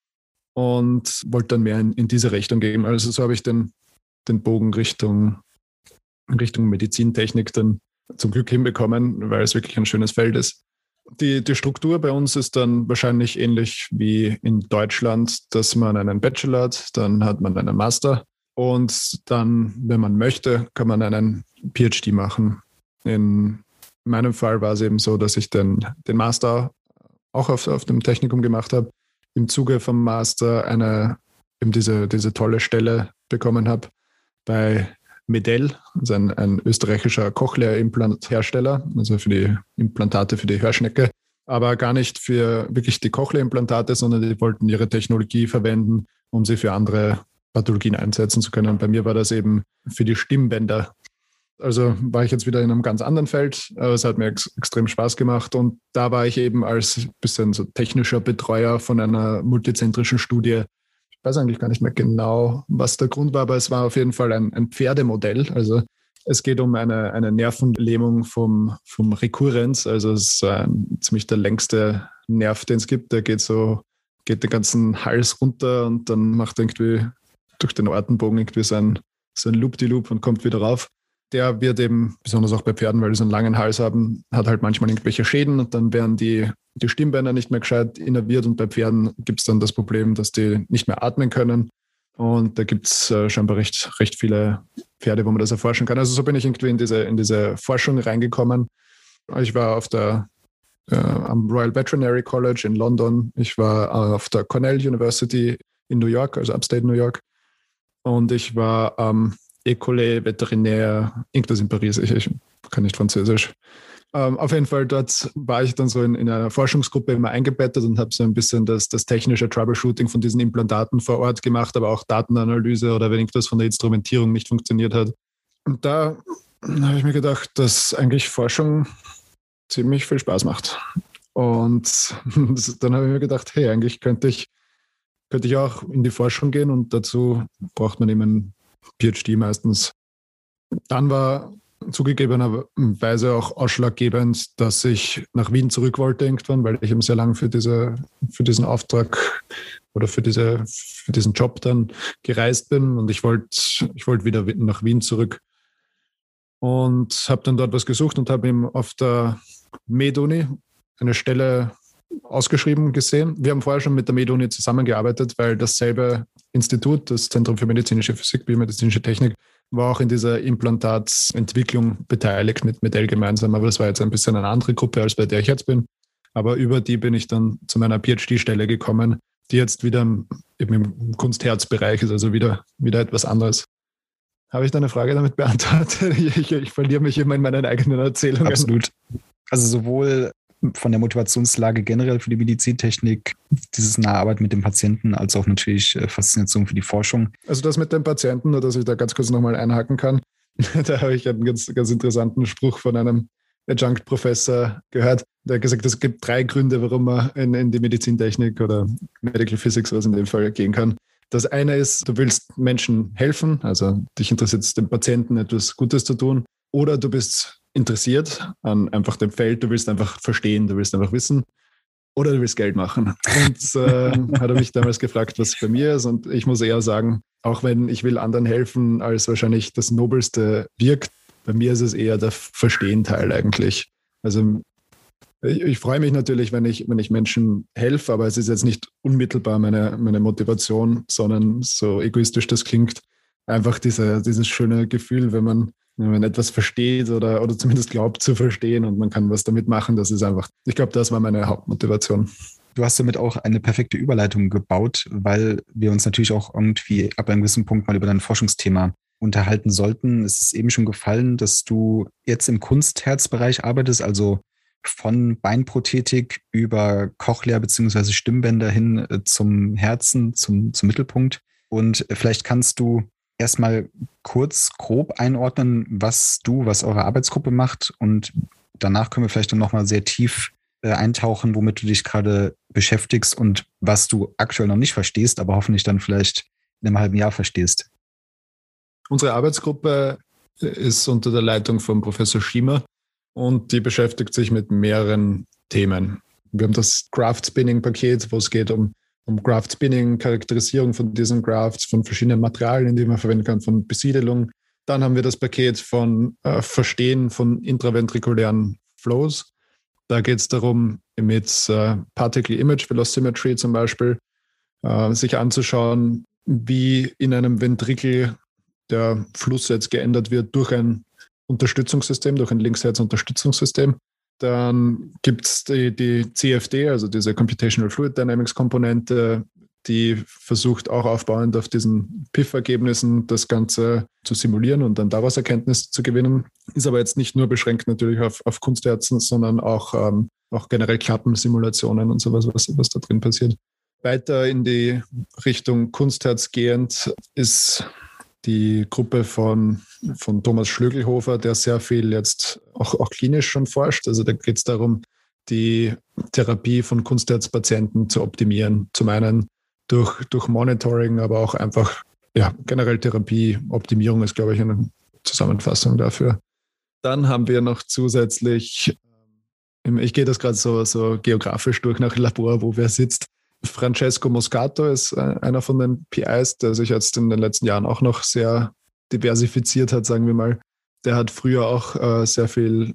Speaker 2: und wollte dann mehr in diese Richtung gehen. Also so habe ich den Bogen Richtung Medizintechnik dann zum Glück hinbekommen, weil es wirklich ein schönes Feld ist. Die Struktur bei uns ist dann wahrscheinlich ähnlich wie in Deutschland, dass man einen Bachelor hat, dann hat man einen Master und dann, wenn man möchte, kann man einen PhD machen. In meinem Fall war es eben so, dass ich den Master auch auf dem Technikum gemacht habe, im Zuge vom Master eben diese tolle Stelle bekommen habe bei Medel, also ein österreichischer Cochlea-Implant-Hersteller, also für die Implantate für die Hörschnecke, aber gar nicht für wirklich die Cochlea-Implantate, sondern die wollten ihre Technologie verwenden, um sie für andere Pathologien einsetzen zu können. Und bei mir war das eben für die Stimmbänder. Also war ich jetzt wieder in einem ganz anderen Feld, aber es hat mir extrem Spaß gemacht und da war ich eben als bisschen so technischer Betreuer von einer multizentrischen Studie. Ich weiß eigentlich gar nicht mehr genau, was der Grund war, aber es war auf jeden Fall ein Pferdemodell. Also es geht um eine Nervenlähmung vom Rekurrenz. Also es ist ziemlich der längste Nerv, den es gibt. Der geht den ganzen Hals runter und dann macht irgendwie durch den Ortenbogen irgendwie so ein Loop-de-Loop und kommt wieder rauf. Der wird eben, besonders auch bei Pferden, weil die so einen langen Hals haben, hat halt manchmal irgendwelche Schäden und dann werden die Stimmbänder nicht mehr gescheit innerviert und bei Pferden gibt es dann das Problem, dass die nicht mehr atmen können. Und da gibt es scheinbar recht viele Pferde, wo man das erforschen kann. Also so bin ich irgendwie in diese Forschung reingekommen. Ich war am Royal Veterinary College in London. Ich war auf der Cornell University in New York, also Upstate New York. Und ich war am École Vétérinaire, irgendwas in Paris, ich kann nicht Französisch. Auf jeden Fall, dort war ich dann so in einer Forschungsgruppe immer eingebettet und habe so ein bisschen das technische Troubleshooting von diesen Implantaten vor Ort gemacht, aber auch Datenanalyse oder wenn irgendwas von der Instrumentierung nicht funktioniert hat. Und da habe ich mir gedacht, dass eigentlich Forschung ziemlich viel Spaß macht. Und dann habe ich mir gedacht, hey, eigentlich könnte ich auch in die Forschung gehen und dazu braucht man eben einen PhD meistens. Dann war zugegebenerweise auch ausschlaggebend, dass ich nach Wien zurück wollte irgendwann, weil ich eben sehr lange für diesen Auftrag oder für diesen Job dann gereist bin und ich wollte wieder nach Wien zurück und habe dann dort was gesucht und habe eben auf der Med-Uni eine Stelle ausgeschrieben gesehen. Wir haben vorher schon mit der Med-Uni zusammengearbeitet, weil dasselbe Institut, das Zentrum für medizinische Physik, biomedizinische Technik, war auch in dieser Implantatsentwicklung beteiligt mit Medel gemeinsam. Aber das war jetzt ein bisschen eine andere Gruppe, als bei der ich jetzt bin. Aber über die bin ich dann zu meiner PhD-Stelle gekommen, die jetzt wieder eben im Kunst-Herz-Bereich ist, also wieder etwas anderes. Habe ich deine Frage damit beantwortet? Ich verliere mich immer in meinen eigenen Erzählungen.
Speaker 1: Absolut. Also sowohl von der Motivationslage generell für die Medizintechnik, dieses Naharbeit mit dem Patienten, als auch natürlich Faszination für die Forschung.
Speaker 2: Also das mit dem Patienten, nur dass ich da ganz kurz nochmal einhaken kann, da habe ich einen ganz, ganz interessanten Spruch von einem Adjunct-Professor gehört, der hat gesagt, es gibt 3 Gründe, warum man in die Medizintechnik oder Medical Physics, was in dem Fall gehen kann. Das eine ist, du willst Menschen helfen, also dich interessiert es, dem Patienten etwas Gutes zu tun, oder du bist interessiert an einfach dem Feld, du willst einfach verstehen, du willst einfach wissen oder du willst Geld machen. Und hat er mich damals gefragt, was bei mir ist und ich muss eher sagen, auch wenn ich will anderen helfen, als wahrscheinlich das Nobelste wirkt, bei mir ist es eher der Verstehen-Teil eigentlich. Also ich freue mich natürlich, wenn ich Menschen helfe, aber es ist jetzt nicht unmittelbar meine Motivation, sondern so egoistisch das klingt, einfach dieses schöne Gefühl, wenn man etwas versteht oder zumindest glaubt zu verstehen und man kann was damit machen, das ist einfach, ich glaube, das war meine Hauptmotivation.
Speaker 1: Du hast damit auch eine perfekte Überleitung gebaut, weil wir uns natürlich auch irgendwie ab einem gewissen Punkt mal über dein Forschungsthema unterhalten sollten. Es ist eben schon gefallen, dass du jetzt im Kunst-Herz-Bereich arbeitest, also von Beinprothetik über Cochlea bzw. Stimmbänder hin zum Herzen, zum Mittelpunkt. Und vielleicht kannst du erstmal kurz grob einordnen, was eure Arbeitsgruppe macht, und danach können wir vielleicht dann nochmal sehr tief eintauchen, womit du dich gerade beschäftigst und was du aktuell noch nicht verstehst, aber hoffentlich dann vielleicht in einem halben Jahr verstehst.
Speaker 2: Unsere Arbeitsgruppe ist unter der Leitung von Professor Schiemer und die beschäftigt sich mit mehreren Themen. Wir haben das Graft-Spinning-Paket, wo es geht um Graft-Spinning, Charakterisierung von diesen Grafts, von verschiedenen Materialien, die man verwenden kann, von Besiedelung. Dann haben wir das Paket von Verstehen von intraventrikulären Flows. Da geht es darum, mit Particle Image Velocimetry zum Beispiel, sich anzuschauen, wie in einem Ventrikel der Fluss jetzt geändert wird durch ein Unterstützungssystem, durch ein Linksherz-Unterstützungssystem. Dann gibt es die CFD, also diese Computational Fluid Dynamics Komponente, die versucht auch aufbauend auf diesen PIF-Ergebnissen das Ganze zu simulieren und dann daraus Erkenntnisse zu gewinnen. Ist aber jetzt nicht nur beschränkt natürlich auf Kunstherzen, sondern auch generell Klappensimulationen und sowas, was da drin passiert. Weiter in die Richtung Kunstherz gehend ist die Gruppe von Thomas Schlögelhofer, der sehr viel jetzt auch klinisch schon forscht. Also da geht es darum, die Therapie von Kunstherzpatienten zu optimieren. Zum einen durch Monitoring, aber auch einfach generell Therapieoptimierung ist, glaube ich, eine Zusammenfassung dafür. Dann haben wir noch zusätzlich, ich gehe das gerade so geografisch durch nach Labor, wo wer sitzt. Francesco Moscato ist einer von den PIs, der sich jetzt in den letzten Jahren auch noch sehr diversifiziert hat, sagen wir mal. Der hat früher auch sehr viel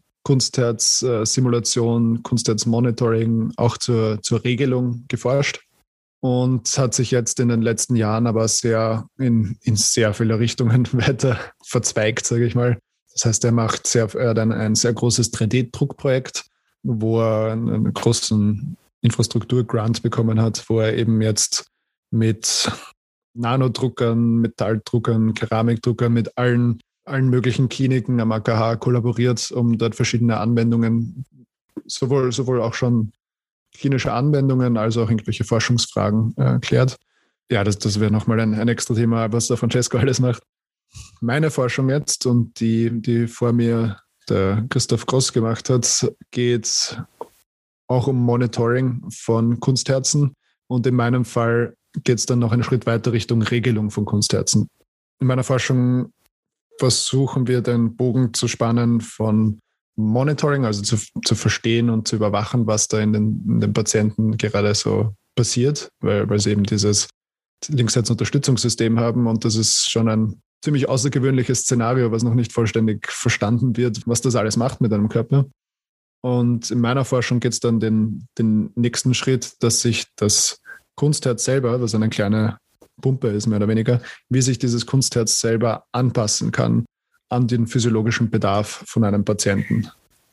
Speaker 2: Kunstherz-Simulation, Kunstherz-Monitoring auch zur Regelung geforscht und hat sich jetzt in den letzten Jahren aber sehr in sehr viele Richtungen weiter verzweigt, sage ich mal. Das heißt, er hat ein sehr großes 3D-Druckprojekt, wo er einen großen Infrastruktur-Grant bekommen hat, wo er eben jetzt mit Nanodruckern, Metalldruckern, Keramikdruckern, mit allen möglichen Kliniken am AKH kollaboriert, um dort verschiedene Anwendungen, sowohl auch schon klinische Anwendungen als auch irgendwelche Forschungsfragen klärt. Ja, das wäre nochmal ein extra Thema, was der Francesco alles macht. Meine Forschung jetzt und die vor mir der Christoph Gross gemacht hat, geht auch um Monitoring von Kunstherzen. Und in meinem Fall geht es dann noch einen Schritt weiter Richtung Regelung von Kunstherzen. In meiner Forschung versuchen wir den Bogen zu spannen von Monitoring, also zu verstehen und zu überwachen, was da in den Patienten gerade so passiert, weil sie eben dieses Linksherz-Unterstützungssystem haben. Und das ist schon ein ziemlich außergewöhnliches Szenario, was noch nicht vollständig verstanden wird, was das alles macht mit einem Körper. Und in meiner Forschung geht es dann den nächsten Schritt, dass sich das Kunstherz selber, was eine kleine Pumpe ist, mehr oder weniger, wie sich dieses Kunstherz selber anpassen kann an den physiologischen Bedarf von einem Patienten.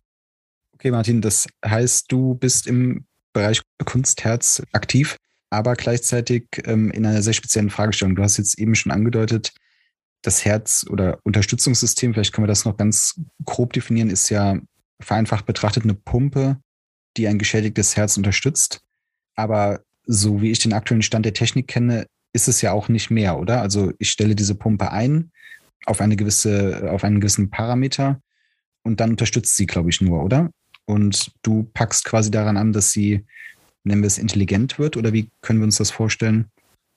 Speaker 1: Okay, Martin, das heißt, du bist im Bereich Kunstherz aktiv, aber gleichzeitig in einer sehr speziellen Fragestellung. Du hast jetzt eben schon angedeutet, das Herz- oder Unterstützungssystem, vielleicht können wir das noch ganz grob definieren, ist ja vereinfacht betrachtet eine Pumpe, die ein geschädigtes Herz unterstützt. Aber so wie ich den aktuellen Stand der Technik kenne, ist es ja auch nicht mehr, oder? Also ich stelle diese Pumpe ein auf einen gewissen Parameter und dann unterstützt sie, glaube ich, nur, oder? Und du packst quasi daran an, dass sie, nennen wir es, intelligent wird, oder wie können wir uns das vorstellen?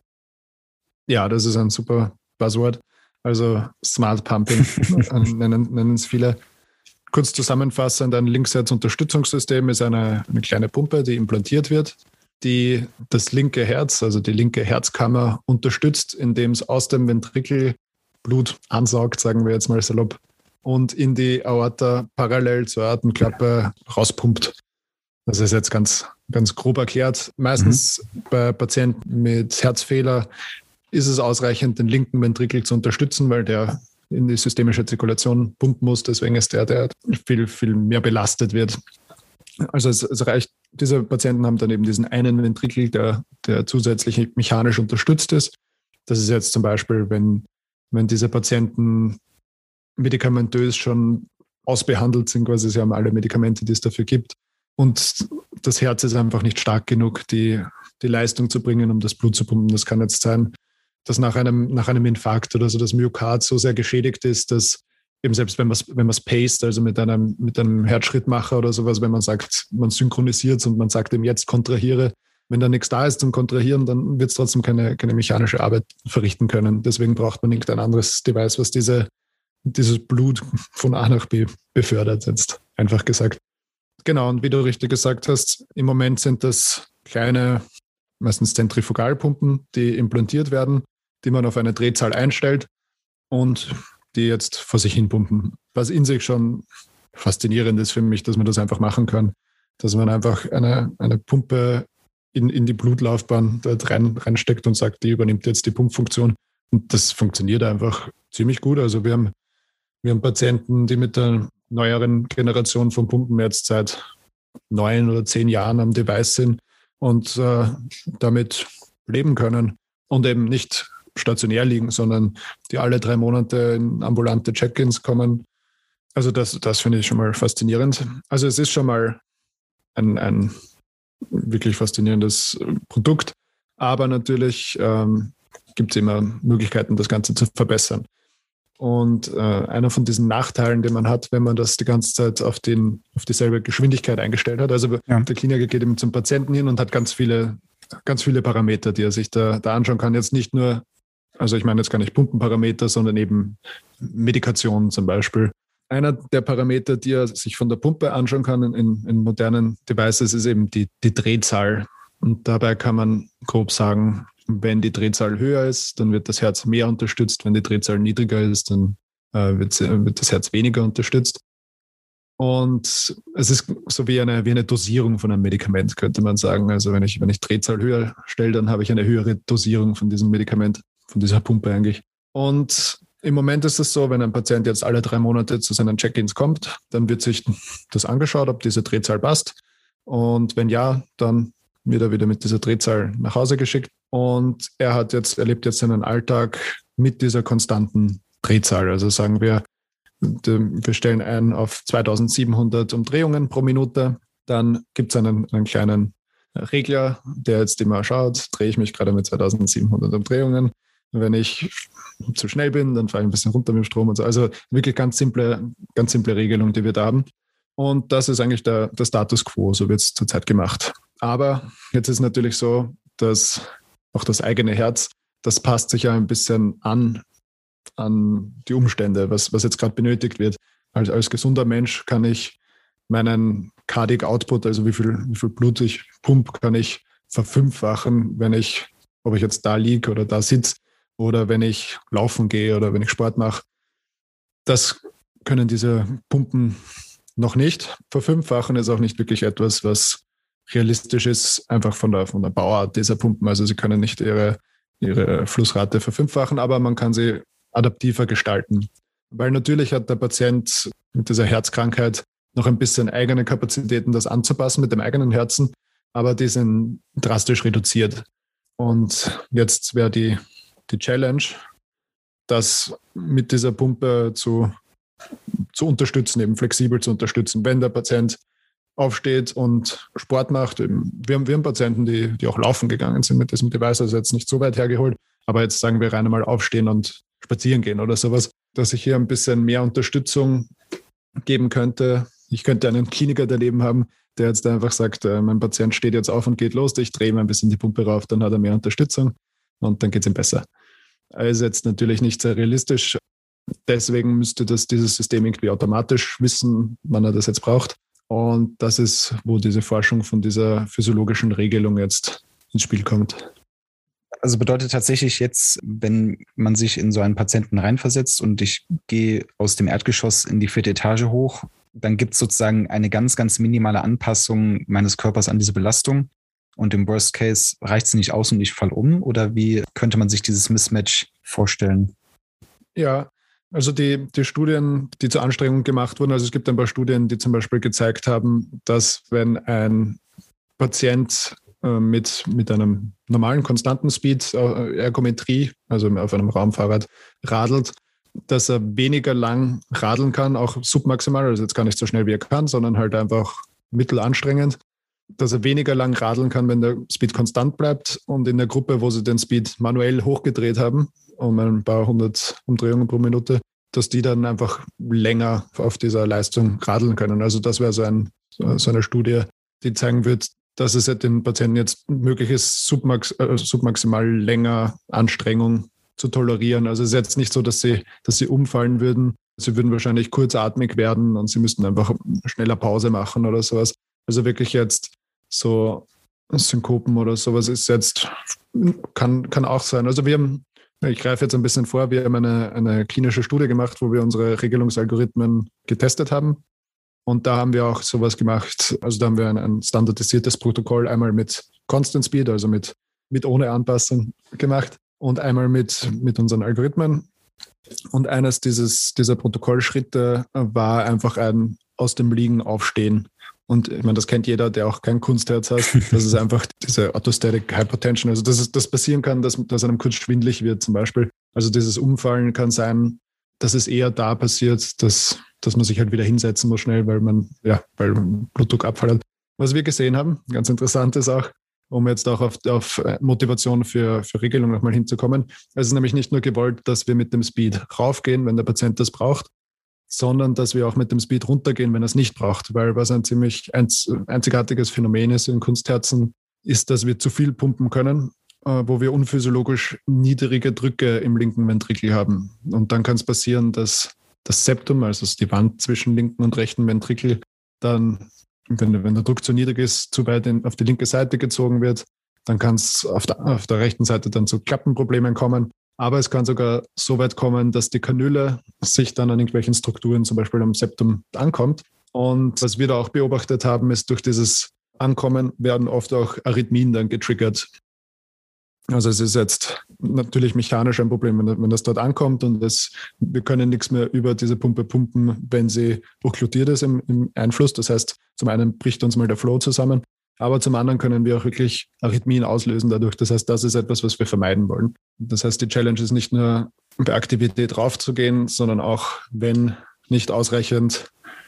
Speaker 2: Ja, das ist ein super Buzzword. Also Smart Pumping nennen es viele. Kurz zusammenfassend, ein Linksherz-Unterstützungssystem ist eine kleine Pumpe, die implantiert wird, die das linke Herz, also die linke Herzkammer unterstützt, indem es aus dem Ventrikel Blut ansaugt, sagen wir jetzt mal salopp, und in die Aorta parallel zur Aortenklappe rauspumpt. Das ist jetzt ganz, ganz grob erklärt. Meistens bei Patienten mit Herzfehler ist es ausreichend, den linken Ventrikel zu unterstützen, weil der in die systemische Zirkulation pumpen muss. Deswegen ist der viel, viel mehr belastet wird. Also es reicht, diese Patienten haben dann eben diesen einen Ventrikel, der zusätzlich mechanisch unterstützt ist. Das ist jetzt zum Beispiel, wenn diese Patienten medikamentös schon ausbehandelt sind, quasi sie haben alle Medikamente, die es dafür gibt, und das Herz ist einfach nicht stark genug, die Leistung zu bringen, um das Blut zu pumpen. Das kann jetzt sein, dass nach einem Infarkt oder so das Myokard so sehr geschädigt ist, dass eben selbst wenn man es paced, also mit einem Herzschrittmacher oder sowas, wenn man sagt, man synchronisiert und man sagt ihm jetzt kontrahiere, wenn da nichts da ist zum Kontrahieren, dann wird es trotzdem keine mechanische Arbeit verrichten können. Deswegen braucht man irgendein anderes Device, was dieses Blut von A nach B befördert, jetzt einfach gesagt. Genau, und wie du richtig gesagt hast, im Moment sind das kleine, meistens Zentrifugalpumpen, die implantiert werden, die man auf eine Drehzahl einstellt und die jetzt vor sich hin pumpen. Was in sich schon faszinierend ist für mich, dass man das einfach machen kann. Dass man einfach eine Pumpe in die Blutlaufbahn dort reinsteckt und sagt, die übernimmt jetzt die Pumpfunktion. Und das funktioniert einfach ziemlich gut. Also wir haben Patienten, die mit der neueren Generation von Pumpen jetzt seit 9 oder 10 Jahren am Device sind und damit leben können und eben nicht stationär liegen, sondern die alle 3 Monate in ambulante Check-ins kommen. Also das finde ich schon mal faszinierend. Also es ist schon mal ein wirklich faszinierendes Produkt, aber natürlich gibt es immer Möglichkeiten, das Ganze zu verbessern. Und einer von diesen Nachteilen, den man hat, wenn man das die ganze Zeit auf dieselbe Geschwindigkeit eingestellt hat, also der Kliniker geht eben zum Patienten hin und hat ganz viele Parameter, die er sich da anschauen kann. Jetzt nicht nur, also ich meine jetzt gar nicht Pumpenparameter, sondern eben Medikationen zum Beispiel. Einer der Parameter, die er sich von der Pumpe anschauen kann in modernen Devices, ist eben die Drehzahl. Und dabei kann man grob sagen, wenn die Drehzahl höher ist, dann wird das Herz mehr unterstützt. Wenn die Drehzahl niedriger ist, dann wird das Herz weniger unterstützt. Und es ist so wie eine Dosierung von einem Medikament, könnte man sagen. Also wenn ich Drehzahl höher stelle, dann habe ich eine höhere Dosierung von diesem Medikament, von dieser Pumpe eigentlich. Und im Moment ist es so, wenn ein Patient jetzt alle 3 Monate zu seinen Check-ins kommt, dann wird sich das angeschaut, ob diese Drehzahl passt. Und wenn ja, dann wird er wieder mit dieser Drehzahl nach Hause geschickt. Und er lebt jetzt seinen Alltag mit dieser konstanten Drehzahl. Also sagen wir stellen ein auf 2700 Umdrehungen pro Minute. Dann gibt es einen kleinen Regler, der jetzt immer schaut, drehe ich mich gerade mit 2700 Umdrehungen. Wenn ich zu schnell bin, dann fahre ich ein bisschen runter mit dem Strom und so. Also wirklich ganz simple Regelung, die wir da haben. Und das ist eigentlich der Status quo, so wird es zurzeit gemacht. Aber jetzt ist natürlich so, dass auch das eigene Herz, das passt sich ja ein bisschen an die Umstände, was jetzt gerade benötigt wird. Als gesunder Mensch kann ich meinen Cardiac Output, also wie viel Blut ich pumpe, kann ich verfünffachen, ob ich jetzt da liege oder da sitze oder wenn ich laufen gehe oder wenn ich Sport mache. Das können diese Pumpen noch nicht. Verfünffachen ist auch nicht wirklich etwas, was realistisch ist, einfach von der Bauart dieser Pumpen. Also sie können nicht ihre Flussrate verfünffachen, aber man kann sie adaptiver gestalten. Weil natürlich hat der Patient mit dieser Herzkrankheit noch ein bisschen eigene Kapazitäten, das anzupassen mit dem eigenen Herzen, aber die sind drastisch reduziert. Und jetzt wäre die Challenge, das mit dieser Pumpe zu unterstützen, eben flexibel zu unterstützen. Wenn der Patient aufsteht und Sport macht, wir haben Patienten, die auch laufen gegangen sind mit diesem Device, also jetzt nicht so weit hergeholt, aber jetzt sagen wir rein einmal aufstehen und spazieren gehen oder sowas, dass ich hier ein bisschen mehr Unterstützung geben könnte. Ich könnte einen Kliniker daneben haben, der jetzt einfach sagt, mein Patient steht jetzt auf und geht los, ich drehe mal ein bisschen die Pumpe rauf, dann hat er mehr Unterstützung und dann geht es ihm besser. Also jetzt natürlich nicht sehr realistisch. Deswegen müsste dieses System irgendwie automatisch wissen, wann er das jetzt braucht. Und das ist, wo diese Forschung von dieser physiologischen Regelung jetzt ins Spiel kommt.
Speaker 1: Also bedeutet tatsächlich jetzt, wenn man sich in so einen Patienten reinversetzt und ich gehe aus dem Erdgeschoss in die 4. Etage hoch, dann gibt es sozusagen eine ganz, ganz minimale Anpassung meines Körpers an diese Belastung. Und im Worst Case reicht es nicht aus und ich falle um? Oder wie könnte man sich dieses Mismatch vorstellen?
Speaker 2: Ja, also die Studien, die zur Anstrengung gemacht wurden, also es gibt ein paar Studien, die zum Beispiel gezeigt haben, dass wenn ein Patient mit einem normalen, konstanten Speed, Ergometrie, also auf einem Raumfahrrad, radelt, dass er weniger lang radeln kann, auch submaximal, also jetzt gar nicht so schnell wie er kann, sondern halt einfach mittelanstrengend, dass er weniger lang radeln kann, wenn der Speed konstant bleibt. Und in der Gruppe, wo sie den Speed manuell hochgedreht haben, um ein paar 100 Umdrehungen pro Minute, dass die dann einfach länger auf dieser Leistung radeln können. Also das wäre so eine Studie, die zeigen wird, dass es den Patienten jetzt möglich ist, submaximal länger Anstrengung zu tolerieren. Also es ist jetzt nicht so, dass sie umfallen würden. Sie würden wahrscheinlich kurzatmig werden und sie müssten einfach schneller Pause machen oder sowas. Also wirklich jetzt so Synkopen oder sowas ist jetzt, kann auch sein. Also ich greife jetzt ein bisschen vor, wir haben eine klinische Studie gemacht, wo wir unsere Regelungsalgorithmen getestet haben. Und da haben wir auch sowas gemacht. Also da haben wir ein standardisiertes Protokoll einmal mit Constant Speed, also mit ohne Anpassung gemacht und einmal mit unseren Algorithmen. Und eines dieser Protokollschritte war einfach ein aus dem Liegen aufstehen. Und ich meine, das kennt jeder, der auch kein Kunstherz hat. Das ist einfach diese Orthostatic Hypotension. Also dass das passieren kann, dass einem kurz schwindelig wird zum Beispiel. Also dieses Umfallen kann sein, dass es eher da passiert, dass man sich halt wieder hinsetzen muss schnell, weil Blutdruck abfällt. Was wir gesehen haben, ganz interessant ist auch, um jetzt auch auf Motivation für Regelung nochmal hinzukommen. Es ist nämlich nicht nur gewollt, dass wir mit dem Speed raufgehen, wenn der Patient das braucht, sondern dass wir auch mit dem Speed runtergehen, wenn er es nicht braucht. Weil was ein ziemlich einzigartiges Phänomen ist in Kunstherzen, ist, dass wir zu viel pumpen können, wo wir unphysiologisch niedrige Drücke im linken Ventrikel haben. Und dann kann es passieren, dass das Septum, also die Wand zwischen linken und rechten Ventrikel, dann, wenn der Druck zu niedrig ist, zu weit auf die linke Seite gezogen wird, dann kann es auf der rechten Seite dann zu Klappenproblemen kommen. Aber es kann sogar so weit kommen, dass die Kanüle sich dann an irgendwelchen Strukturen, zum Beispiel am Septum, ankommt. Und was wir da auch beobachtet haben, ist, durch dieses Ankommen werden oft auch Arrhythmien dann getriggert. Also es ist jetzt natürlich mechanisch ein Problem, wenn das dort ankommt und wir können nichts mehr über diese Pumpe pumpen, wenn sie okkludiert ist im Einfluss. Das heißt, zum einen bricht uns mal der Flow zusammen, aber zum anderen können wir auch wirklich Arrhythmien auslösen dadurch. Das heißt, das ist etwas, was wir vermeiden wollen. Das heißt, die Challenge ist nicht nur bei Aktivität raufzugehen, sondern auch, wenn nicht ausreichend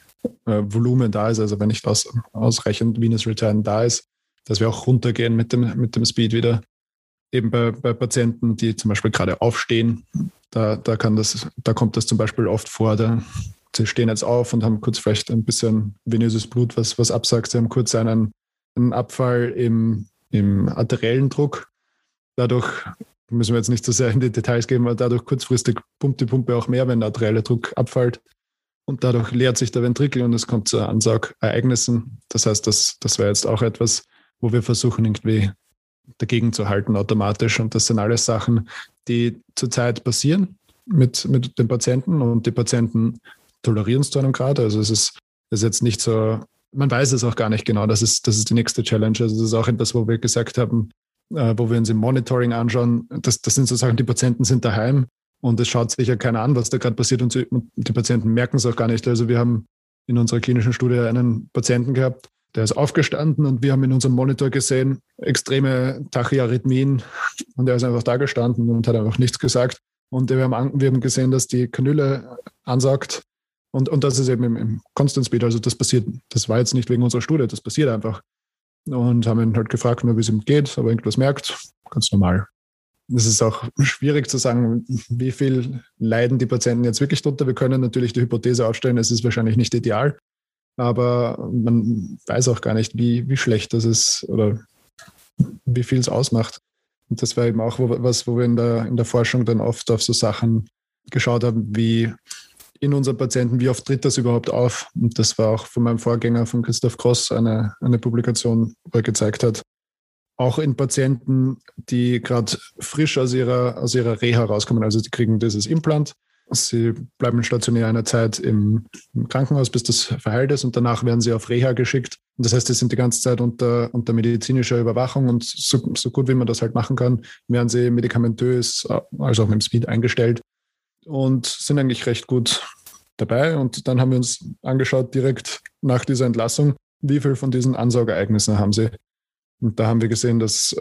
Speaker 2: Volumen da ist, also wenn nicht ausreichend Venous Return da ist, dass wir auch runtergehen mit dem Speed wieder. Eben bei Patienten, die zum Beispiel gerade aufstehen, da kommt das zum Beispiel oft vor. Sie stehen jetzt auf und haben kurz vielleicht ein bisschen venöses Blut, was absagt. Sie haben kurz einen Abfall im arteriellen Druck. Dadurch müssen wir jetzt nicht so sehr in die Details gehen, weil dadurch kurzfristig pumpt die Pumpe auch mehr, wenn der arterielle Druck abfällt. Und dadurch leert sich der Ventrikel und es kommt zu Ansaugereignissen. Das heißt, das wäre jetzt auch etwas, wo wir versuchen, irgendwie dagegen zu halten automatisch. Und das sind alles Sachen, die zurzeit passieren mit den Patienten, und die Patienten tolerieren es zu einem Grad. Also es ist jetzt nicht so, man weiß es auch gar nicht genau. Das ist die nächste Challenge. Also das ist auch etwas, wo wir gesagt haben, wo wir uns im Monitoring anschauen. Das sind so Sachen, die Patienten sind daheim und es schaut sich ja keiner an, was da gerade passiert, und die Patienten merken es auch gar nicht. Also wir haben in unserer klinischen Studie einen Patienten gehabt, der ist aufgestanden und wir haben in unserem Monitor gesehen, extreme Tachyarrhythmien, und er ist einfach da gestanden und hat einfach nichts gesagt. Und wir haben gesehen, dass die Kanüle ansaugt, und das ist eben im Constant Speed, also das passiert. Das war jetzt nicht wegen unserer Studie, das passiert einfach. Und haben ihn halt gefragt, wie es ihm geht, ob er irgendwas merkt. Ganz normal. Es ist auch schwierig zu sagen, wie viel leiden die Patienten jetzt wirklich drunter. Wir können natürlich die Hypothese aufstellen, es ist wahrscheinlich nicht ideal, aber man weiß auch gar nicht, wie schlecht das ist oder wie viel es ausmacht. Und das war eben auch wo wir in der Forschung dann oft auf so Sachen geschaut haben, wie in unseren Patienten, wie oft tritt das überhaupt auf? Und das war auch von meinem Vorgänger, von Christoph Gross, eine Publikation, wo er gezeigt hat, auch in Patienten, die gerade frisch aus ihrer Reha rauskommen, also die kriegen dieses Implant, sie bleiben stationär eine Zeit im Krankenhaus, bis das verheilt ist, und danach werden sie auf Reha geschickt. Und das heißt, sie sind die ganze Zeit unter medizinischer Überwachung, und so gut wie man das halt machen kann, werden sie medikamentös, also auch mit dem Speed eingestellt und sind eigentlich recht gut dabei. Und dann haben wir uns angeschaut, direkt nach dieser Entlassung, wie viel von diesen Ansaugereignissen haben sie. Und da haben wir gesehen, dass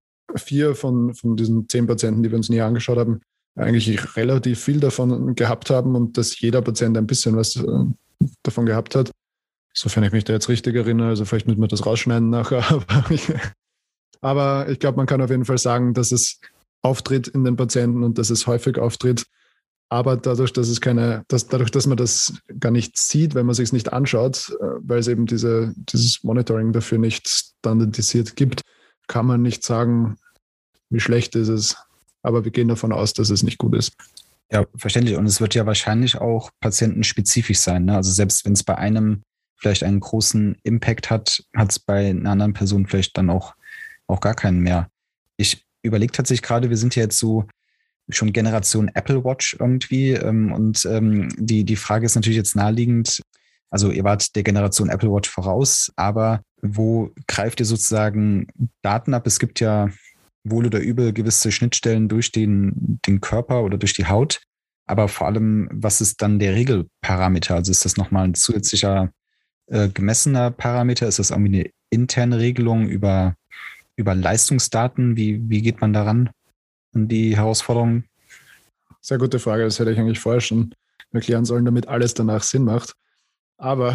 Speaker 2: 4 von diesen 10 Patienten, die wir uns näher angeschaut haben, eigentlich relativ viel davon gehabt haben und dass jeder Patient ein bisschen was davon gehabt hat. sofern ich mich da jetzt richtig erinnere. Also vielleicht müssen wir das rausschneiden nachher. Aber ich glaube, man kann auf jeden Fall sagen, dass es auftritt in den Patienten und dass es häufig auftritt. Aber dadurch, dass man das gar nicht sieht, wenn man sich es nicht anschaut, weil es eben dieses Monitoring dafür nicht standardisiert gibt, kann man nicht sagen, wie schlecht ist es. Aber wir gehen davon aus, dass es nicht gut ist.
Speaker 1: Ja, verständlich. Und es wird ja wahrscheinlich auch patientenspezifisch sein, ne? Also selbst wenn es bei einem vielleicht einen großen Impact hat, hat es bei einer anderen Person vielleicht dann auch gar keinen mehr. Ich überlege tatsächlich gerade, wir sind ja jetzt so schon Generation Apple Watch irgendwie. Die Frage ist natürlich jetzt naheliegend. Also ihr wart der Generation Apple Watch voraus, aber wo greift ihr sozusagen Daten ab? Es gibt ja wohl oder übel gewisse Schnittstellen durch den Körper oder durch die Haut. Aber vor allem, was ist dann der Regelparameter? Also ist das nochmal ein zusätzlicher gemessener Parameter? Ist das irgendwie eine interne Regelung über Leistungsdaten? Wie geht man daran an die Herausforderungen?
Speaker 2: Sehr gute Frage. Das hätte ich eigentlich vorher schon erklären sollen, damit alles danach Sinn macht. Aber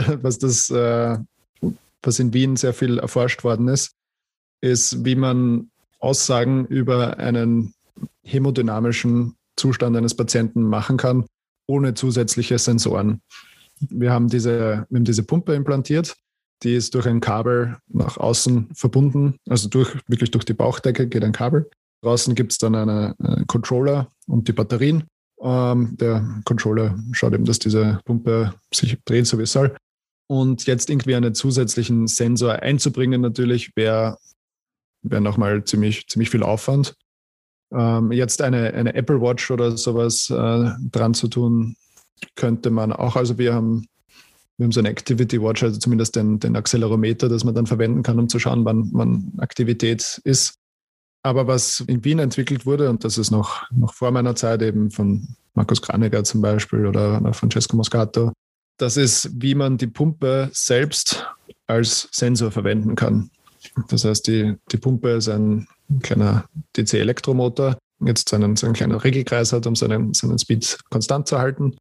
Speaker 2: was in Wien sehr viel erforscht worden ist wie man Aussagen über einen hämodynamischen Zustand eines Patienten machen kann, ohne zusätzliche Sensoren. Wir haben diese Pumpe implantiert, die ist durch ein Kabel nach außen verbunden, also wirklich durch die Bauchdecke geht ein Kabel. Draußen gibt es dann einen Controller und die Batterien. Der Controller schaut eben, dass diese Pumpe sich dreht, so wie es soll. Und jetzt irgendwie einen zusätzlichen Sensor einzubringen, natürlich wäre nochmal ziemlich viel Aufwand. Jetzt eine Apple Watch oder sowas dran zu tun, könnte man auch. Also wir haben so eine Activity Watch, also zumindest den Accelerometer, das man dann verwenden kann, um zu schauen, wann Aktivität ist. Aber was in Wien entwickelt wurde, und das ist noch vor meiner Zeit eben von Markus Kraneger zum Beispiel oder Francesco Moscato, das ist, wie man die Pumpe selbst als Sensor verwenden kann. Das heißt, die Pumpe ist ein kleiner DC-Elektromotor, jetzt einen kleinen Regelkreis hat, um seinen Speed konstant zu halten.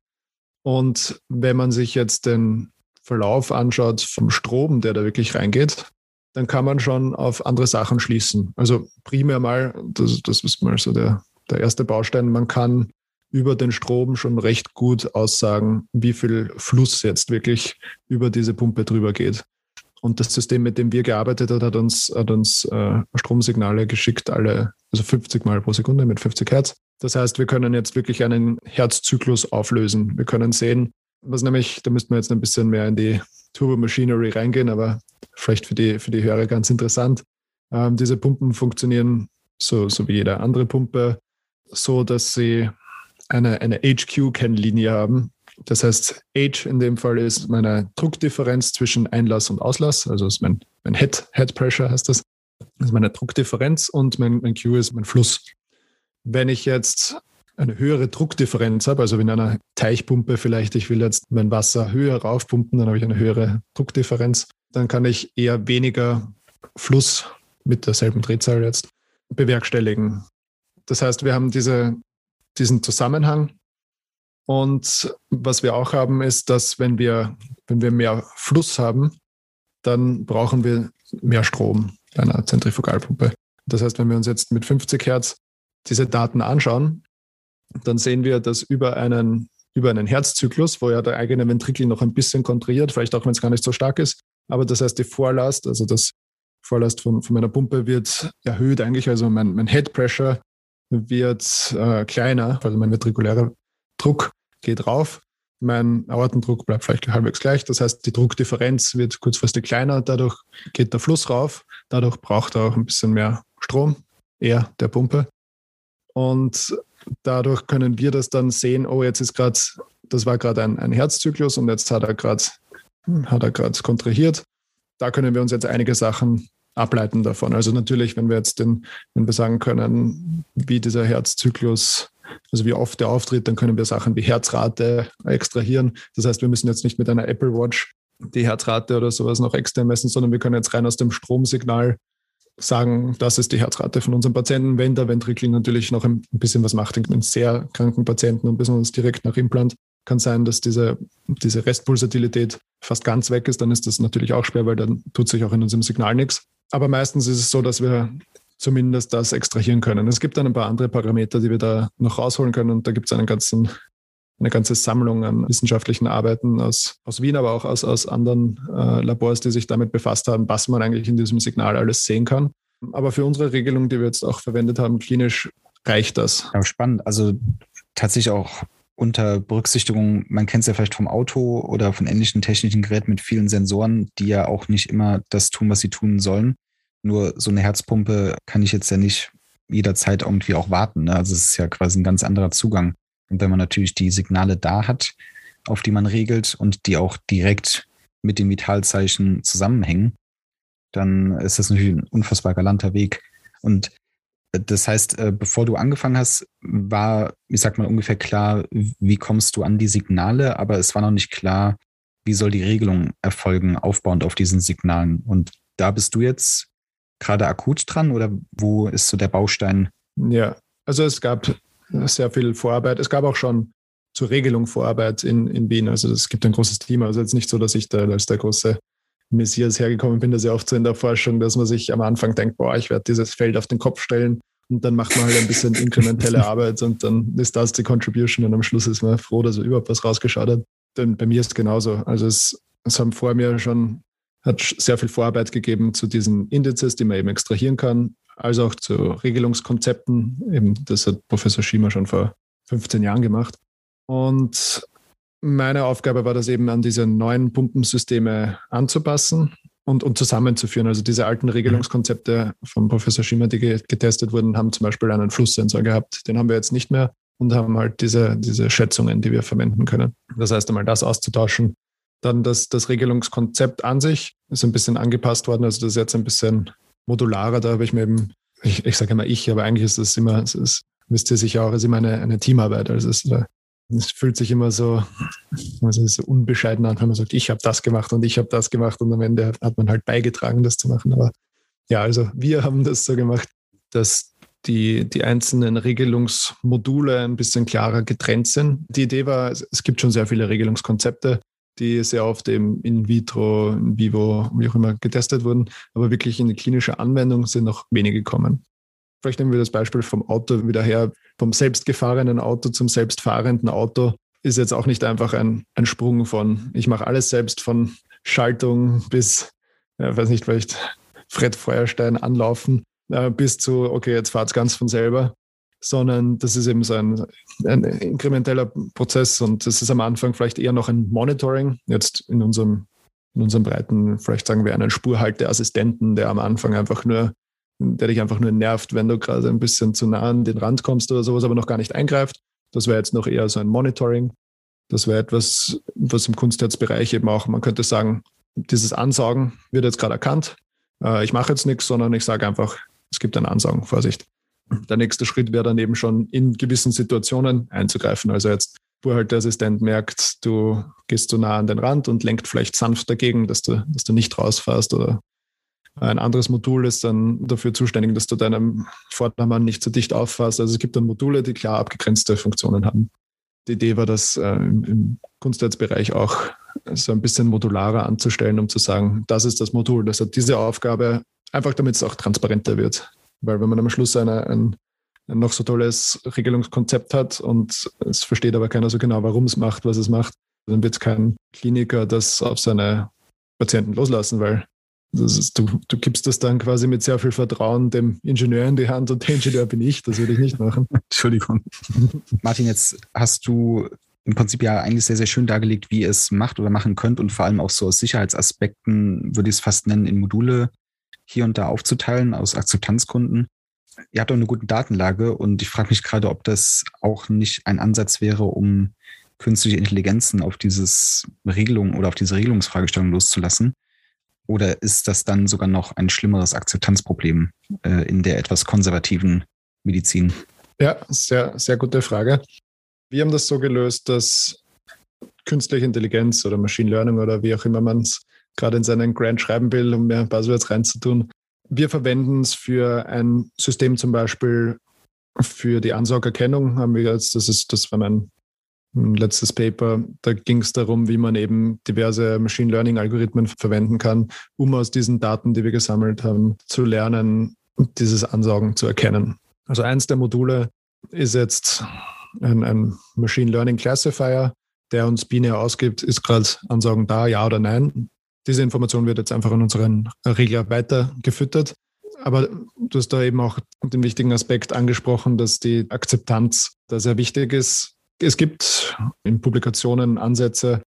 Speaker 2: Und wenn man sich jetzt den Verlauf anschaut vom Strom, der da wirklich reingeht, dann kann man schon auf andere Sachen schließen. Also primär mal, das ist mal so der erste Baustein, man kann über den Strom schon recht gut aussagen, wie viel Fluss jetzt wirklich über diese Pumpe drüber geht. Und das System, mit dem wir gearbeitet haben, hat uns Stromsignale geschickt, also 50 Mal pro Sekunde mit 50 Hertz. Das heißt, wir können jetzt wirklich einen Herzzyklus auflösen. Wir können sehen, was nämlich, da müssten wir jetzt ein bisschen mehr in die Turbo-Machinery reingehen, aber vielleicht für die Hörer ganz interessant. Diese Pumpen funktionieren so wie jede andere Pumpe, so dass sie eine HQ-Kennlinie haben. Das heißt, H in dem Fall ist meine Druckdifferenz zwischen Einlass und Auslass, also ist mein Head Pressure heißt das. Das ist meine Druckdifferenz und mein Q ist mein Fluss. Wenn ich jetzt eine höhere Druckdifferenz habe, also in einer Teichpumpe vielleicht, ich will jetzt mein Wasser höher raufpumpen, dann habe ich eine höhere Druckdifferenz, dann kann ich eher weniger Fluss mit derselben Drehzahl jetzt bewerkstelligen. Das heißt, wir haben diesen Zusammenhang. Und was wir auch haben, ist, dass wenn wir mehr Fluss haben, dann brauchen wir mehr Strom bei einer Zentrifugalpumpe. Das heißt, wenn wir uns jetzt mit 50 Hertz diese Daten anschauen, dann sehen wir, dass über einen Herzzyklus, wo ja der eigene Ventrikel noch ein bisschen kontrahiert, vielleicht auch wenn es gar nicht so stark ist, aber das heißt, die Vorlast, also das Vorlast von meiner Pumpe wird erhöht eigentlich, also mein Head Pressure wird kleiner, also mein ventrikulärer Druck geht rauf, mein Aortendruck bleibt vielleicht halbwegs gleich, das heißt, die Druckdifferenz wird kurzfristig kleiner, dadurch geht der Fluss rauf, dadurch braucht er auch ein bisschen mehr Strom, eher der Pumpe. Und dadurch können wir das dann sehen, das war gerade ein Herzzyklus und jetzt hat er gerade kontrahiert. Da können wir uns jetzt einige Sachen ableiten davon. Also natürlich, wenn wir sagen können, wie dieser Herzzyklus, also wie oft der auftritt, dann können wir Sachen wie Herzrate extrahieren. Das heißt, wir müssen jetzt nicht mit einer Apple Watch die Herzrate oder sowas noch extern messen, sondern wir können jetzt rein aus dem Stromsignal sagen, das ist die Herzrate von unserem Patienten, wenn der Ventrikel natürlich noch ein bisschen was macht. In sehr kranken Patienten und besonders direkt nach Implant kann sein, dass diese Restpulsatilität fast ganz weg ist. Dann ist das natürlich auch schwer, weil dann tut sich auch in unserem Signal nichts. Aber meistens ist es so, dass wir zumindest das extrahieren können. Es gibt dann ein paar andere Parameter, die wir da noch rausholen können. Und da gibt es eine ganze Sammlung an wissenschaftlichen Arbeiten aus Wien, aber auch aus anderen Labors, die sich damit befasst haben, was man eigentlich in diesem Signal alles sehen kann. Aber für unsere Regelung, die wir jetzt auch verwendet haben, klinisch reicht das.
Speaker 1: Ja, spannend. Also tatsächlich auch unter Berücksichtigung, man kennt es ja vielleicht vom Auto oder von ähnlichen technischen Geräten mit vielen Sensoren, die ja auch nicht immer das tun, was sie tun sollen. Nur so eine Herzpumpe kann ich jetzt ja nicht jederzeit irgendwie auch warten. Ne? Also es ist ja quasi ein ganz anderer Zugang. Und wenn man natürlich die Signale da hat, auf die man regelt und die auch direkt mit den Vitalzeichen zusammenhängen, dann ist das natürlich ein unfassbar galanter Weg. Und das heißt, bevor du angefangen hast, war, ich sag mal, ungefähr klar, wie kommst du an die Signale, aber es war noch nicht klar, wie soll die Regelung erfolgen, aufbauend auf diesen Signalen. Und da bist du jetzt gerade akut dran oder wo ist so der Baustein?
Speaker 2: Ja, also es gab sehr viel Vorarbeit. Es gab auch schon zur Regelung Vorarbeit in Wien. Also es gibt ein großes Team. Also jetzt nicht so, dass ich da als der große Messias hergekommen bin, das ist ja oft so in der Forschung, dass man sich am Anfang denkt, ich werde dieses Feld auf den Kopf stellen und dann macht man halt ein bisschen inkrementelle Arbeit und dann ist das die Contribution und am Schluss ist man froh, dass er überhaupt was rausgeschaut hat. Denn bei mir ist es genauso. Also es haben vor mir schon, hat sehr viel Vorarbeit gegeben zu diesen Indizes, die man eben extrahieren kann, als auch zu Regelungskonzepten. Eben, das hat Professor Schiemer schon vor 15 Jahren gemacht. Und meine Aufgabe war das eben, an diese neuen Pumpensysteme anzupassen und zusammenzuführen. Also diese alten Regelungskonzepte von Professor Schiemer, die getestet wurden, haben zum Beispiel einen Flusssensor gehabt. Den haben wir jetzt nicht mehr und haben halt diese Schätzungen, die wir verwenden können. Das heißt, einmal das auszutauschen. Dann das Regelungskonzept an sich ist ein bisschen angepasst worden. Also das ist jetzt ein bisschen modularer. Da habe ich mir eben, ich sage immer aber eigentlich ist das immer, wisst ihr sicher auch, ist immer eine Teamarbeit. Also es fühlt sich immer so unbescheiden an, wenn man sagt, ich habe das gemacht und ich habe das gemacht und am Ende hat man halt beigetragen, das zu machen. Aber ja, also wir haben das so gemacht, dass die einzelnen Regelungsmodule ein bisschen klarer getrennt sind. Die Idee war, es gibt schon sehr viele Regelungskonzepte, die sehr oft eben in vitro, in vivo, wie auch immer getestet wurden, aber wirklich in die klinische Anwendung sind noch wenige gekommen. Vielleicht nehmen wir das Beispiel vom Auto wieder her. Vom selbstgefahrenen Auto zum selbstfahrenden Auto ist jetzt auch nicht einfach ein Sprung von, ich mache alles selbst, von Schaltung bis, weiß nicht, vielleicht Fred Feuerstein anlaufen, bis zu, okay, jetzt fahrt es ganz von selber, sondern das ist eben so ein inkrementeller Prozess und das ist am Anfang vielleicht eher noch ein Monitoring. Jetzt in unserem Breiten, vielleicht sagen wir einen Spurhalteassistenten, der am Anfang der dich einfach nur nervt, wenn du gerade ein bisschen zu nah an den Rand kommst oder sowas, aber noch gar nicht eingreift. Das wäre jetzt noch eher so ein Monitoring. Das wäre etwas, was im Kunstherzbereich eben auch, man könnte sagen, dieses Ansaugen wird jetzt gerade erkannt. Ich mache jetzt nichts, sondern ich sage einfach, es gibt ein Ansaugen, Vorsicht. Der nächste Schritt wäre dann eben schon in gewissen Situationen einzugreifen. Also jetzt Spurhalteassistent merkt, du gehst zu nah an den Rand und lenkt vielleicht sanft dagegen, dass du nicht rausfährst oder ein anderes Modul ist dann dafür zuständig, dass du deinem Vordermann nicht zu dicht auffasst. Also es gibt dann Module, die klar abgegrenzte Funktionen haben. Die Idee war, das im Kunstherzbereich auch so ein bisschen modularer anzustellen, um zu sagen, das ist das Modul, das hat diese Aufgabe, einfach damit es auch transparenter wird. Weil wenn man am Schluss ein noch so tolles Regelungskonzept hat und es versteht aber keiner so genau, warum es macht, was es macht, dann wird kein Kliniker das auf seine Patienten loslassen, weil du gibst das dann quasi mit sehr viel Vertrauen dem Ingenieur in die Hand und der Ingenieur bin ich, das würde ich nicht machen.
Speaker 1: Entschuldigung. Martin, jetzt hast du im Prinzip ja eigentlich sehr, sehr schön dargelegt, wie ihr es macht oder machen könnt und vor allem auch so aus Sicherheitsaspekten, würde ich es fast nennen, in Module hier und da aufzuteilen, aus Akzeptanzgründen. Ihr habt auch eine gute Datenlage und ich frage mich gerade, ob das auch nicht ein Ansatz wäre, um künstliche Intelligenzen auf diese Regelungsfragestellung loszulassen. Oder ist das dann sogar noch ein schlimmeres Akzeptanzproblem in der etwas konservativen Medizin?
Speaker 2: Ja, sehr, sehr gute Frage. Wir haben das so gelöst, dass künstliche Intelligenz oder Machine Learning oder wie auch immer man es gerade in seinen Grant schreiben will, um mehr Buzzwords reinzutun. Wir verwenden es für ein System zum Beispiel für die Ansaugerkennung. Haben wir jetzt, das ist das, wenn man ein letztes Paper, da ging es darum, wie man eben diverse Machine Learning-Algorithmen verwenden kann, um aus diesen Daten, die wir gesammelt haben, zu lernen, dieses Ansaugen zu erkennen. Also eins der Module ist jetzt ein Machine Learning Classifier, der uns binär ausgibt, ist gerade Ansaugen da, ja oder nein. Diese Information wird jetzt einfach an unseren Regler weitergefüttert. Aber du hast da eben auch den wichtigen Aspekt angesprochen, dass die Akzeptanz da sehr wichtig ist. Es gibt in Publikationen Ansätze,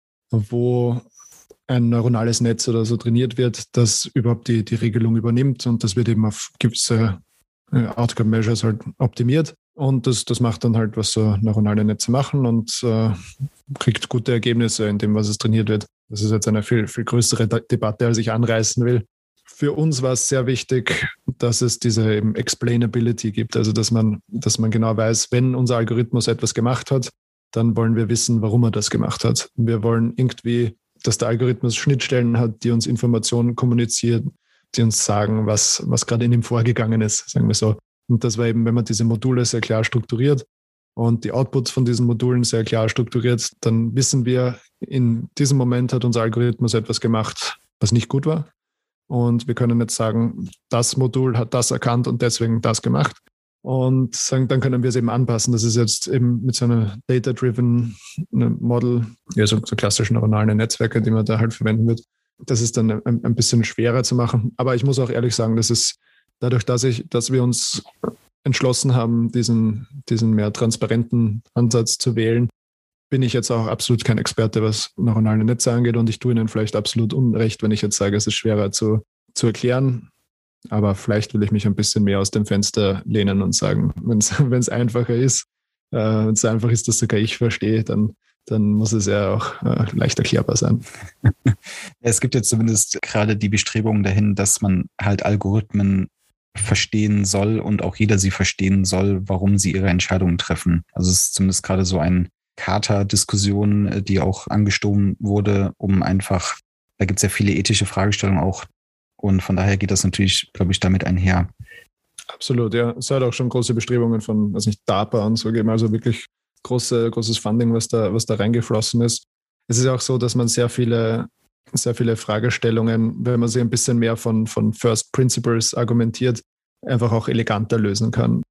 Speaker 2: wo ein neuronales Netz oder so trainiert wird, das überhaupt die Regelung übernimmt, und das wird eben auf gewisse Outcome Measures halt optimiert. Und das macht dann halt, was so neuronale Netze machen, und kriegt gute Ergebnisse in dem, was es trainiert wird. Das ist jetzt eine viel, viel größere Debatte, als ich anreißen will. Für uns war es sehr wichtig, dass es diese eben Explainability gibt, also dass man genau weiß, wenn unser Algorithmus etwas gemacht hat, dann wollen wir wissen, warum er das gemacht hat. Wir wollen irgendwie, dass der Algorithmus Schnittstellen hat, die uns Informationen kommunizieren, die uns sagen, was gerade in ihm vorgegangen ist, sagen wir so. Und das war eben, wenn man diese Module sehr klar strukturiert und die Outputs von diesen Modulen sehr klar strukturiert, dann wissen wir, in diesem Moment hat unser Algorithmus etwas gemacht, was nicht gut war. Und wir können jetzt sagen, das Modul hat das erkannt und deswegen das gemacht. Und sagen, dann können wir es eben anpassen. Das ist jetzt eben mit so einer Data-Driven Model, ja, so klassischen neuronalen Netzwerke, die man da halt verwenden wird. Das ist dann ein bisschen schwerer zu machen. Aber ich muss auch ehrlich sagen, das ist dadurch, dass wir uns entschlossen haben, diesen mehr transparenten Ansatz zu wählen, bin ich jetzt auch absolut kein Experte, was neuronale Netze angeht, und ich tue Ihnen vielleicht absolut unrecht, wenn ich jetzt sage, es ist schwerer zu erklären, aber vielleicht will ich mich ein bisschen mehr aus dem Fenster lehnen und sagen, wenn es einfacher ist, wenn es so einfach ist, dass sogar ich verstehe, dann muss es ja auch leicht erklärbar sein.
Speaker 1: Es gibt jetzt zumindest gerade die Bestrebungen dahin, dass man halt Algorithmen verstehen soll und auch jeder sie verstehen soll, warum sie ihre Entscheidungen treffen. Also es ist zumindest gerade so ein Kata-Diskussion, die auch angestoßen wurde, um einfach, da gibt es ja viele ethische Fragestellungen auch, und von daher geht das natürlich, glaube ich, damit einher.
Speaker 2: Absolut, ja. Es hat auch schon große Bestrebungen von, DARPA und so gegeben, also wirklich großes Funding, was da reingeflossen ist. Es ist auch so, dass man sehr viele Fragestellungen, wenn man sie ein bisschen mehr von First Principles argumentiert, einfach auch eleganter lösen kann.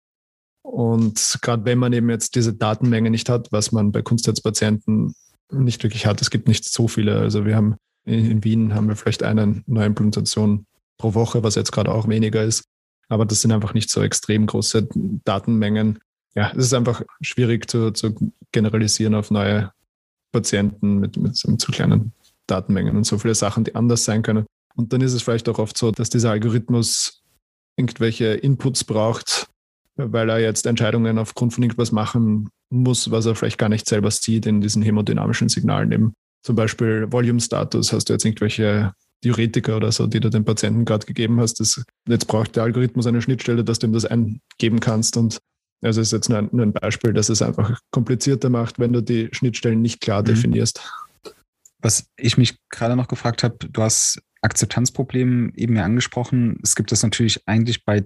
Speaker 2: Und gerade wenn man eben jetzt diese Datenmenge nicht hat, was man bei Kunstherzpatienten nicht wirklich hat, es gibt nicht so viele. Also wir haben in Wien haben wir vielleicht eine Neuimplantation pro Woche, was jetzt gerade auch weniger ist. Aber das sind einfach nicht so extrem große Datenmengen. Ja, es ist einfach schwierig zu generalisieren auf neue Patienten mit so kleinen Datenmengen und so viele Sachen, die anders sein können. Und dann ist es vielleicht auch oft so, dass dieser Algorithmus irgendwelche Inputs braucht, weil er jetzt Entscheidungen aufgrund von irgendwas machen muss, was er vielleicht gar nicht selber sieht in diesen hämodynamischen Signalen. Eben zum Beispiel Volume-Status, hast du jetzt irgendwelche Diuretika oder so, die du dem Patienten gerade gegeben hast. Jetzt braucht der Algorithmus eine Schnittstelle, dass du ihm das eingeben kannst. Und also ist jetzt nur ein Beispiel, dass es einfach komplizierter macht, wenn du die Schnittstellen nicht klar definierst.
Speaker 1: Was ich mich gerade noch gefragt habe, du hast Akzeptanzprobleme eben ja angesprochen. Es gibt das natürlich eigentlich bei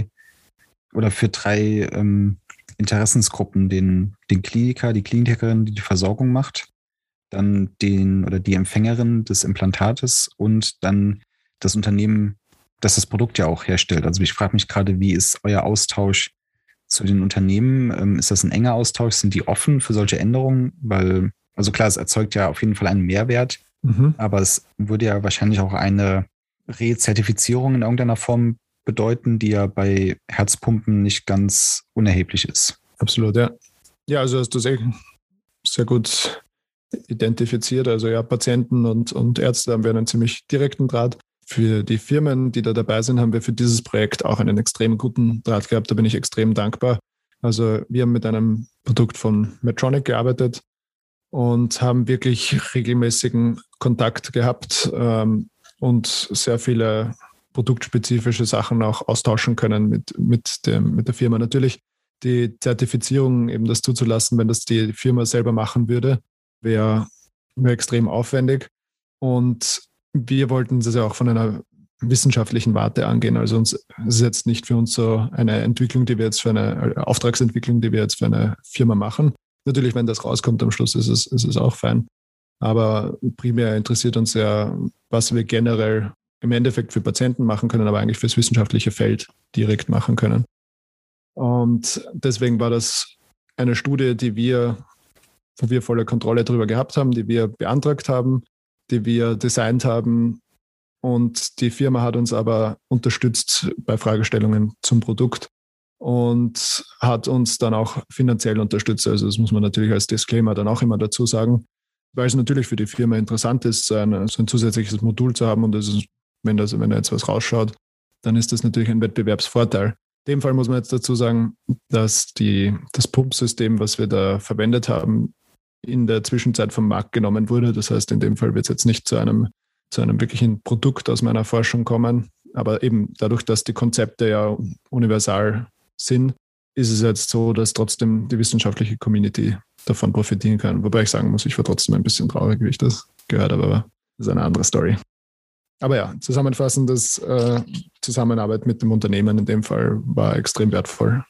Speaker 1: für drei Interessensgruppen, den Kliniker, die Klinikerin, die Versorgung macht, dann die Empfängerin des Implantates und dann das Unternehmen, das das Produkt ja auch herstellt. Also ich frage mich gerade, wie ist euer Austausch zu den Unternehmen? Ist das ein enger Austausch? Sind die offen für solche Änderungen? Weil, also klar, es erzeugt ja auf jeden Fall einen Mehrwert, aber es würde ja wahrscheinlich auch eine Rezertifizierung in irgendeiner Form bedeuten, die ja bei Herzpumpen nicht ganz unerheblich ist.
Speaker 2: Absolut, ja. Ja, also hast du sehr gut identifiziert. Also ja, Patienten und Ärzte haben wir einen ziemlich direkten Draht. Für die Firmen, die da dabei sind, haben wir für dieses Projekt auch einen extrem guten Draht gehabt. Da bin ich extrem dankbar. Also wir haben mit einem Produkt von Medtronic gearbeitet und haben wirklich regelmäßigen Kontakt gehabt und sehr viele produktspezifische Sachen auch austauschen können mit der Firma. Natürlich die Zertifizierung, eben das zuzulassen, wenn das die Firma selber machen würde, wäre extrem aufwendig. Und wir wollten das ja auch von einer wissenschaftlichen Warte angehen. Also es ist jetzt nicht für uns so eine Entwicklung, die wir jetzt für eine Auftragsentwicklung, die wir jetzt für eine Firma machen. Natürlich, wenn das rauskommt am Schluss, ist es auch fein. Aber primär interessiert uns ja, was wir generell im Endeffekt für Patienten machen können, aber eigentlich fürs wissenschaftliche Feld direkt machen können. Und deswegen war das eine Studie, wo wir volle Kontrolle darüber gehabt haben, die wir beantragt haben, die wir designt haben. Und die Firma hat uns aber unterstützt bei Fragestellungen zum Produkt und hat uns dann auch finanziell unterstützt. Also das muss man natürlich als Disclaimer dann auch immer dazu sagen, weil es natürlich für die Firma interessant ist, so ein zusätzliches Modul zu haben. Und wenn da jetzt was rausschaut, dann ist das natürlich ein Wettbewerbsvorteil. In dem Fall muss man jetzt dazu sagen, dass das Pumpsystem, was wir da verwendet haben, in der Zwischenzeit vom Markt genommen wurde. Das heißt, in dem Fall wird es jetzt nicht zu einem wirklichen Produkt aus meiner Forschung kommen. Aber eben dadurch, dass die Konzepte ja universal sind, ist es jetzt so, dass trotzdem die wissenschaftliche Community davon profitieren kann. Wobei ich sagen muss, ich war trotzdem ein bisschen traurig, wie ich das gehört habe, aber das ist eine andere Story. Aber ja, zusammenfassend, das Zusammenarbeit mit dem Unternehmen in dem Fall war extrem wertvoll.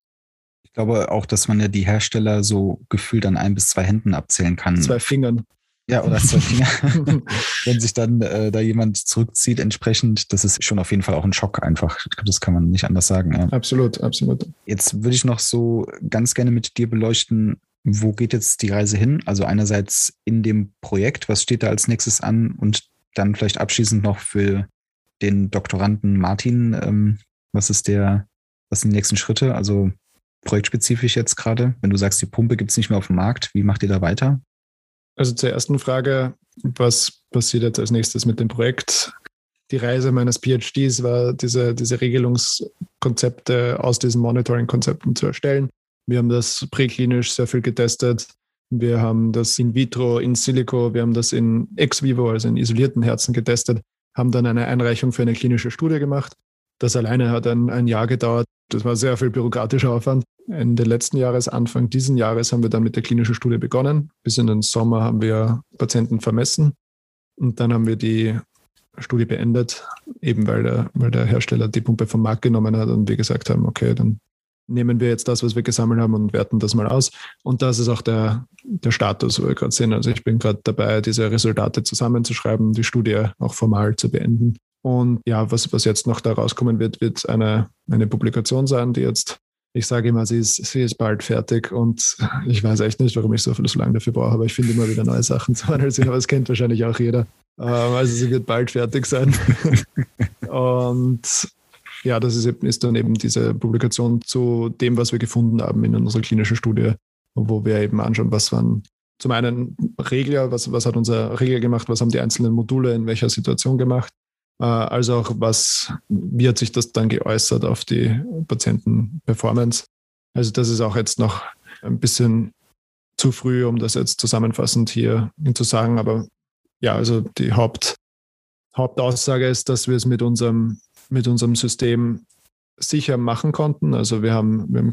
Speaker 1: Ich glaube auch, dass man ja die Hersteller so gefühlt an 1 bis 2 Händen abzählen kann.
Speaker 2: 2 Fingern.
Speaker 1: Ja, oder 2 Finger. Wenn sich dann da jemand zurückzieht entsprechend, das ist schon auf jeden Fall auch ein Schock einfach. Ich glaube, das kann man nicht anders sagen. Ja.
Speaker 2: Absolut, absolut.
Speaker 1: Jetzt würde ich noch so ganz gerne mit dir beleuchten, wo geht jetzt die Reise hin? Also einerseits in dem Projekt, was steht da als nächstes an? Und dann vielleicht abschließend noch für den Doktoranden Martin, was sind die nächsten Schritte? Also projektspezifisch jetzt gerade, wenn du sagst, die Pumpe gibt es nicht mehr auf dem Markt, wie macht ihr da weiter?
Speaker 2: Also zur ersten Frage, was passiert jetzt als nächstes mit dem Projekt? Die Reise meines PhDs war, diese Regelungskonzepte aus diesen Monitoring-Konzepten zu erstellen. Wir haben das präklinisch sehr viel getestet. Wir haben das in vitro, in silico, wir haben das in ex vivo, also in isolierten Herzen getestet, haben dann eine Einreichung für eine klinische Studie gemacht. Das alleine hat ein Jahr gedauert. Das war sehr viel bürokratischer Aufwand. Ende letzten Jahres, Anfang diesen Jahres haben wir dann mit der klinischen Studie begonnen. Bis in den Sommer haben wir Patienten vermessen und dann haben wir die Studie beendet, eben weil der Hersteller die Pumpe vom Markt genommen hat und wir gesagt haben, okay, dann nehmen wir jetzt das, was wir gesammelt haben und werten das mal aus. Und das ist auch der Status, wo wir gerade sind. Also ich bin gerade dabei, diese Resultate zusammenzuschreiben, die Studie auch formal zu beenden. Und ja, was jetzt noch da rauskommen wird eine Publikation sein, die jetzt, ich sage immer, sie ist bald fertig und ich weiß echt nicht, warum ich so lange dafür brauche, aber ich finde immer wieder neue Sachen zu analysieren, aber das kennt wahrscheinlich auch jeder. Also sie wird bald fertig sein. Und ja, das ist dann eben diese Publikation zu dem, was wir gefunden haben in unserer klinischen Studie, wo wir eben anschauen, was waren zum einen Regler, was hat unser Regler gemacht, was haben die einzelnen Module in welcher Situation gemacht, also auch wie hat sich das dann geäußert auf die Patienten-Performance. Also das ist auch jetzt noch ein bisschen zu früh, um das jetzt zusammenfassend hier zu sagen, aber ja, also die Hauptaussage ist, dass wir es mit unserem System sicher machen konnten. Also wir haben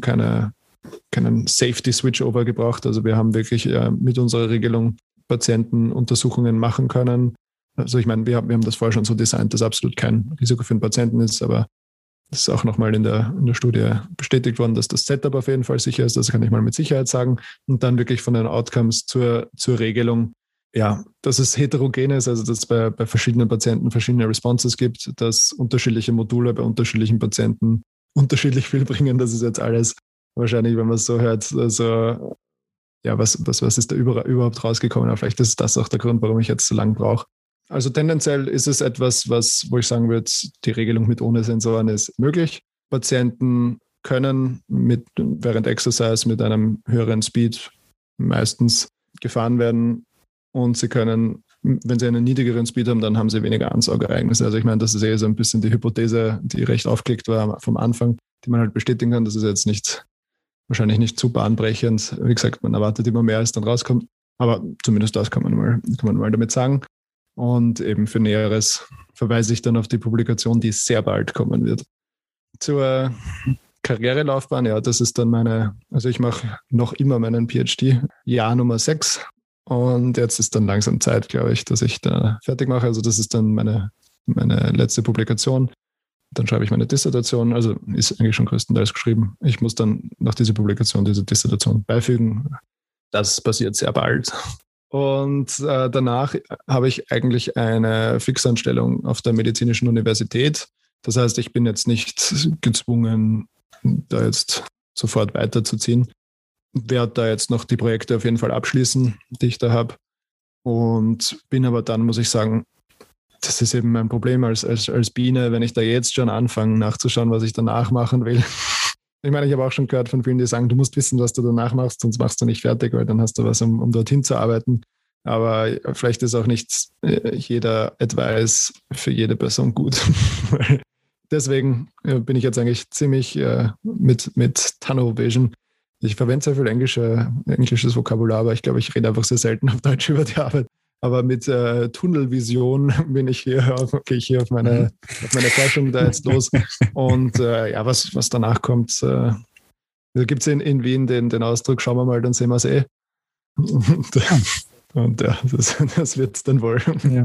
Speaker 2: keinen Safety-Switch-Over gebraucht. Also wir haben wirklich mit unserer Regelung Patientenuntersuchungen machen können. Also ich meine, wir haben das vorher schon so designt, dass absolut kein Risiko für den Patienten ist, aber das ist auch nochmal in der Studie bestätigt worden, dass das Setup auf jeden Fall sicher ist. Das kann ich mal mit Sicherheit sagen. Und dann wirklich von den Outcomes zur Regelung. Ja, dass es heterogen ist, also dass es bei verschiedenen Patienten verschiedene Responses gibt, dass unterschiedliche Module bei unterschiedlichen Patienten unterschiedlich viel bringen. Das ist jetzt alles wahrscheinlich, wenn man es so hört, also ja, was ist da überhaupt rausgekommen? Aber vielleicht ist das auch der Grund, warum ich jetzt so lange brauche. Also tendenziell ist es etwas, wo ich sagen würde, die Regelung mit ohne Sensoren ist möglich. Patienten können während Exercise mit einem höheren Speed meistens gefahren werden. Und sie können, wenn sie einen niedrigeren Speed haben, dann haben sie weniger Ansaugereignisse. Also ich meine, das ist so ein bisschen die Hypothese, die recht aufgelegt war vom Anfang, die man halt bestätigen kann. Das ist jetzt wahrscheinlich nicht zu bahnbrechend. Wie gesagt, man erwartet immer mehr, als dann rauskommt. Aber zumindest das kann man mal damit sagen. Und eben für Näheres verweise ich dann auf die Publikation, die sehr bald kommen wird. Zur Karrierelaufbahn, ja, das ist dann ich mache noch immer meinen PhD, Jahr Nummer 6. Und jetzt ist dann langsam Zeit, glaube ich, dass ich da fertig mache. Also das ist dann meine letzte Publikation. Dann schreibe ich meine Dissertation. Also ist eigentlich schon größtenteils geschrieben. Ich muss dann nach dieser Publikation diese Dissertation beifügen. Das passiert sehr bald. Und danach habe ich eigentlich eine Fixanstellung auf der Medizinischen Universität. Das heißt, ich bin jetzt nicht gezwungen, da jetzt sofort weiterzuziehen. Werde da jetzt noch die Projekte auf jeden Fall abschließen, die ich da habe. Und bin aber dann, muss ich sagen, das ist eben mein Problem als Biene, wenn ich da jetzt schon anfange nachzuschauen, was ich danach machen will. Ich meine, ich habe auch schon gehört von vielen, die sagen, du musst wissen, was du danach machst, sonst machst du nicht fertig, weil dann hast du was, um dorthin zu arbeiten. Aber vielleicht ist auch nicht jeder Advice für jede Person gut. Deswegen bin ich jetzt eigentlich ziemlich mit Tunnel Vision. Ich verwende sehr viel englisches Vokabular, aber ich glaube, ich rede einfach sehr selten auf Deutsch über die Arbeit. Aber mit Tunnelvision bin ich hier, gehe ich hier auf meine Forschung da jetzt los. Und was danach kommt, da gibt es in Wien den Ausdruck, schauen wir mal, dann sehen wir es eh. Und ja, das wird es dann wohl. Ja.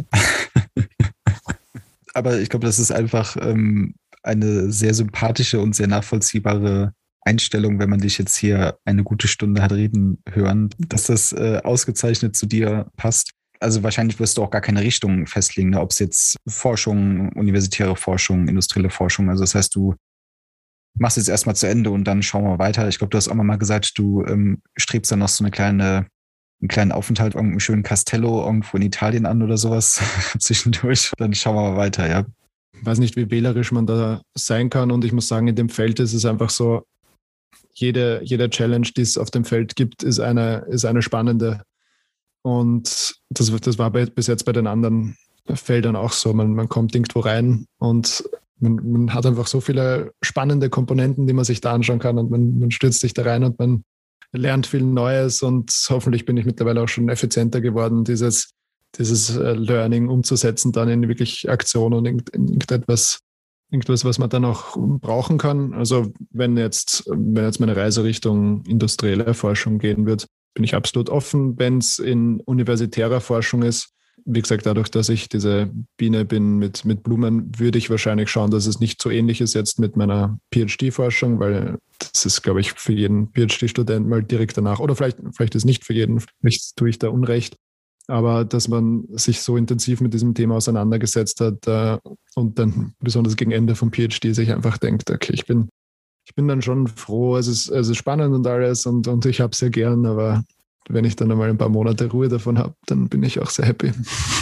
Speaker 1: Aber ich glaube, das ist einfach eine sehr sympathische und sehr nachvollziehbare Einstellung, wenn man dich jetzt hier eine gute Stunde hat reden hören, dass das ausgezeichnet zu dir passt. Also wahrscheinlich wirst du auch gar keine Richtung festlegen, ne? Ob es jetzt Forschung, universitäre Forschung, industrielle Forschung, also das heißt, du machst jetzt erstmal zu Ende und dann schauen wir weiter. Ich glaube, du hast auch mal gesagt, du strebst dann noch so einen kleinen Aufenthalt irgendeinem schönen Castello irgendwo in Italien an oder sowas zwischendurch. Dann schauen wir mal weiter, ja.
Speaker 2: Ich weiß nicht, wie wählerisch man da sein kann und ich muss sagen, in dem Feld ist es einfach so, jede Challenge, die es auf dem Feld gibt, ist eine spannende. Und das war bis jetzt bei den anderen Feldern auch so. Man kommt irgendwo rein und man hat einfach so viele spannende Komponenten, die man sich da anschauen kann und man stürzt sich da rein und man lernt viel Neues und hoffentlich bin ich mittlerweile auch schon effizienter geworden, dieses Learning umzusetzen dann in wirklich Aktion und irgendetwas, was man dann auch brauchen kann. Also wenn jetzt meine Reise Richtung industrielle Forschung gehen wird, bin ich absolut offen. Wenn es in universitärer Forschung ist, wie gesagt, dadurch, dass ich diese Biene bin mit Blumen, würde ich wahrscheinlich schauen, dass es nicht so ähnlich ist jetzt mit meiner PhD-Forschung, weil das ist, glaube ich, für jeden PhD-Student mal direkt danach. Oder vielleicht ist es nicht für jeden, vielleicht tue ich da Unrecht. Aber dass man sich so intensiv mit diesem Thema auseinandergesetzt hat und dann besonders gegen Ende vom PhD sich einfach denkt, okay, ich bin dann schon froh, es ist spannend und alles und ich habe es sehr gern, aber wenn ich dann einmal ein paar Monate Ruhe davon habe, dann bin ich auch sehr happy.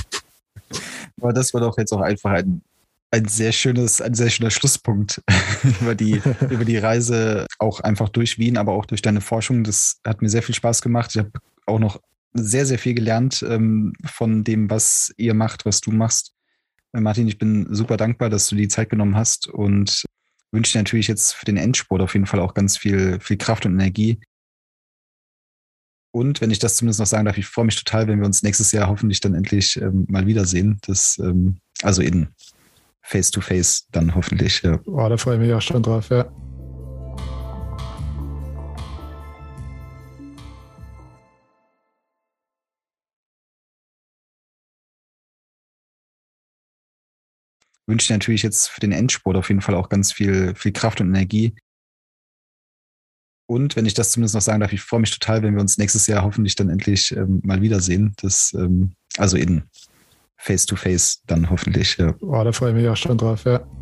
Speaker 1: Aber das war doch jetzt auch einfach ein sehr schöner Schlusspunkt über die Reise, auch einfach durch Wien, aber auch durch deine Forschung. Das hat mir sehr viel Spaß gemacht. Ich habe auch noch sehr, sehr viel gelernt von dem, was ihr macht, was du machst. Martin, ich bin super dankbar, dass du die Zeit genommen hast und wünsche dir natürlich jetzt für den Endspurt auf jeden Fall auch ganz viel Kraft und Energie. Und wenn ich das zumindest noch sagen darf, ich freue mich total, wenn wir uns nächstes Jahr hoffentlich dann endlich mal wiedersehen. Also in Face-to-Face dann hoffentlich. Ja.
Speaker 2: Oh, da freue ich mich auch schon drauf, ja.
Speaker 1: Wünsche dir natürlich jetzt für den Endspurt auf jeden Fall auch ganz viel Kraft und Energie. Und wenn ich das zumindest noch sagen darf, ich freue mich total, wenn wir uns nächstes Jahr hoffentlich dann endlich mal wiedersehen. Also in Face-to-Face dann hoffentlich. Ja.
Speaker 2: Oh, da freue ich mich auch schon drauf, ja.